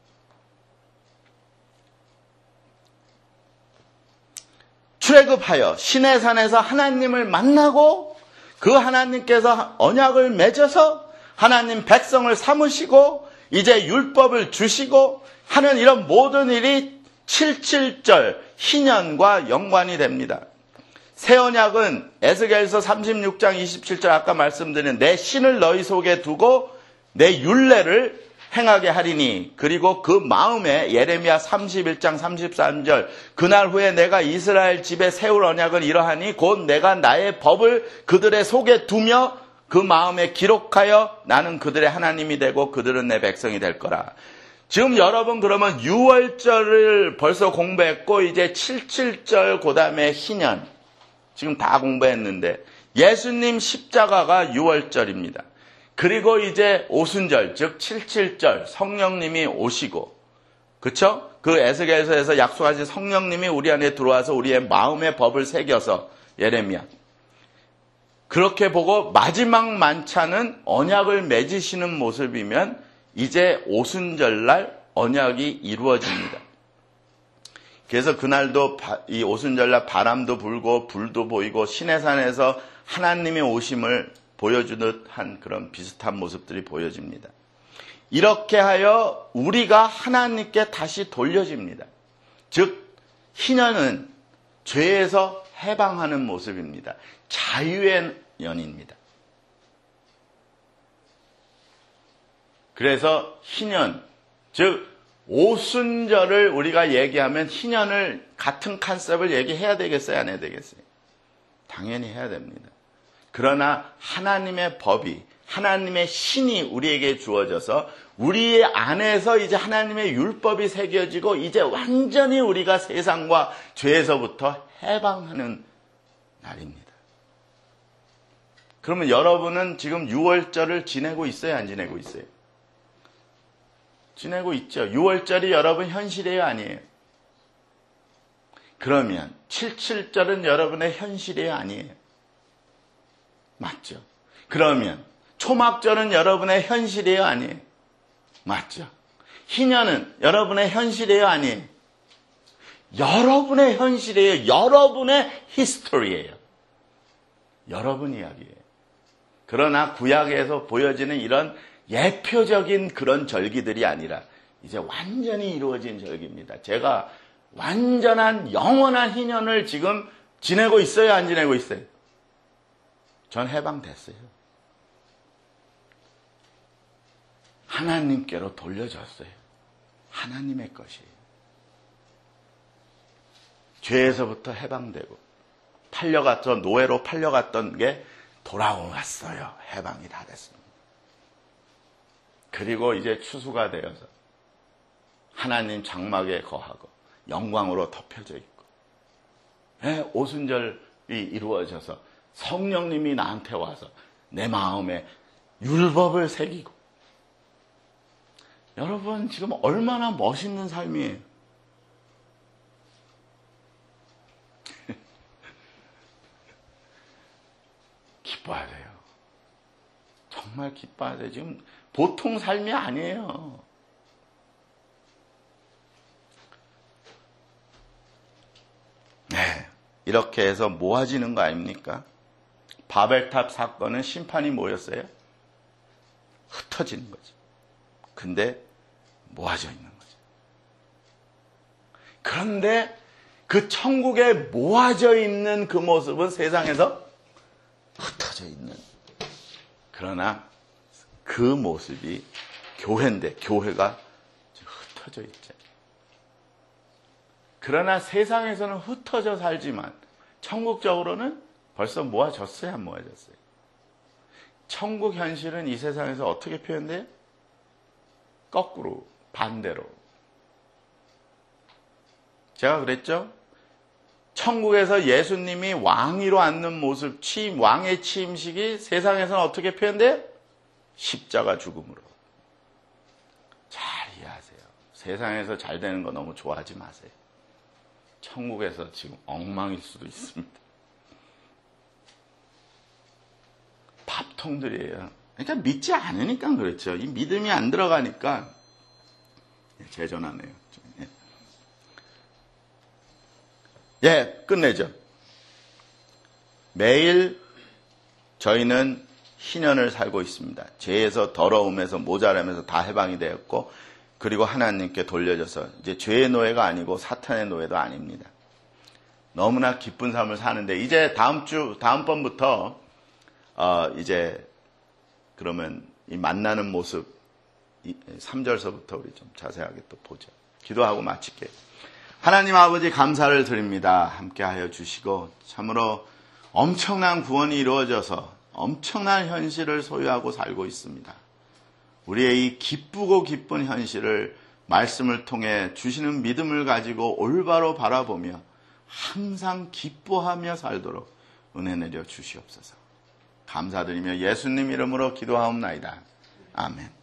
출애굽하여 시내산에서 하나님을 만나고 그 하나님께서 언약을 맺어서 하나님 백성을 삼으시고 이제 율법을 주시고 하는 이런 모든 일이 77절 희년과 연관이 됩니다. 새 언약은 에스겔서 36장 27절 아까 말씀드린 내 신을 너희 속에 두고 내 율례를 행하게 하리니 그리고 그 마음에 예레미야 31장 33절 그날 후에 내가 이스라엘 집에 세울 언약은 이러하니 곧 내가 나의 법을 그들의 속에 두며 그 마음에 기록하여 나는 그들의 하나님이 되고 그들은 내 백성이 될 거라. 지금 여러분 그러면 6월절을 벌써 공부했고 이제 77절 그다음에 희년 지금 다 공부했는데 예수님 십자가가 6월절입니다. 그리고 이제 오순절, 즉 77절 성령님이 오시고 그렇죠? 그 에스겔서에서 약속하신 성령님이 우리 안에 들어와서 우리의 마음의 법을 새겨서 예레미야. 그렇게 보고 마지막 만찬은 언약을 맺으시는 모습이면 이제 오순절날 언약이 이루어집니다. 그래서 그날도 이 오순절날 바람도 불고 불도 보이고 시내산에서 하나님의 오심을 보여주듯 한 그런 비슷한 모습들이 보여집니다. 이렇게 하여 우리가 하나님께 다시 돌려집니다. 즉 희년은 죄에서 해방하는 모습입니다. 자유의 연입니다. 그래서 희년, 즉 오순절을 우리가 얘기하면 희년을 같은 컨셉을 얘기해야 되겠어요? 안 해야 되겠어요? 당연히 해야 됩니다. 그러나 하나님의 법이 하나님의 신이 우리에게 주어져서 우리 안에서 이제 하나님의 율법이 새겨지고 이제 완전히 우리가 세상과 죄에서부터 해방하는 날입니다. 그러면 여러분은 지금 6월절을 지내고 있어요? 안 지내고 있어요? 지내고 있죠. 6월절이 여러분 현실이에요? 아니에요? 그러면 77절은 여러분의 현실이에요? 아니에요? 맞죠. 그러면 초막절은 여러분의 현실이에요? 아니에요? 맞죠. 희년은 여러분의 현실이에요? 아니에요? 여러분의 현실이에요. 여러분의 히스토리예요. 여러분 이야기예요. 그러나 구약에서 보여지는 이런 예표적인 그런 절기들이 아니라 이제 완전히 이루어진 절기입니다. 제가 완전한 영원한 희년을 지금 지내고 있어요? 안 지내고 있어요? 전 해방됐어요. 하나님께로 돌려줬어요. 하나님의 것이에요. 죄에서부터 해방되고 팔려갔던 노예로 팔려갔던 게 돌아왔어요. 해방이 다 됐습니다. 그리고 이제 추수가 되어서 하나님 장막에 거하고 영광으로 덮여져 있고 오순절이 이루어져서 성령님이 나한테 와서 내 마음에 율법을 새기고 여러분 지금 얼마나 멋있는 삶이에요. 기뻐야 돼요. 정말 기뻐야 돼요. 지금 보통 삶이 아니에요. 네, 이렇게 해서 모아지는 거 아닙니까? 바벨탑 사건은 심판이 뭐였어요? 흩어지는 거죠. 근데 모아져 있는 거죠. 그런데 그 천국에 모아져 있는 그 모습은 세상에서 흩어져 있는. 그러나 그 모습이 교회인데 교회가 흩어져 있죠. 그러나 세상에서는 흩어져 살지만 천국적으로는 벌써 모아졌어요? 안 모아졌어요? 천국 현실은 이 세상에서 어떻게 표현돼요? 거꾸로, 반대로. 제가 그랬죠? 천국에서 예수님이 왕위로 앉는 모습, 왕의 취임식이 세상에서는 어떻게 표현돼요? 십자가 죽음으로. 잘 이해하세요. 세상에서 잘 되는 거 너무 좋아하지 마세요. 천국에서 지금 엉망일 수도 있습니다. 밥통들이에요. 그러니까 믿지 않으니까 그렇죠. 이 믿음이 안 들어가니까. 제 전화네요. 예, 끝내죠. 매일 저희는 희년을 살고 있습니다. 죄에서, 더러움에서, 모자람에서 다 해방이 되었고, 그리고 하나님께 돌려져서 이제 죄의 노예가 아니고 사탄의 노예도 아닙니다. 너무나 기쁜 삶을 사는데, 이제 다음번부터 이제 그러면 이 만나는 모습 3절서부터 우리 좀 자세하게 또 보죠. 기도하고 마칠게요. 하나님 아버지 감사를 드립니다. 함께하여 주시고 참으로 엄청난 구원이 이루어져서 엄청난 현실을 소유하고 살고 있습니다. 우리의 이 기쁘고 기쁜 현실을 말씀을 통해 주시는 믿음을 가지고 올바로 바라보며 항상 기뻐하며 살도록 은혜 내려 주시옵소서. 감사드리며 예수님 이름으로 기도하옵나이다. 아멘.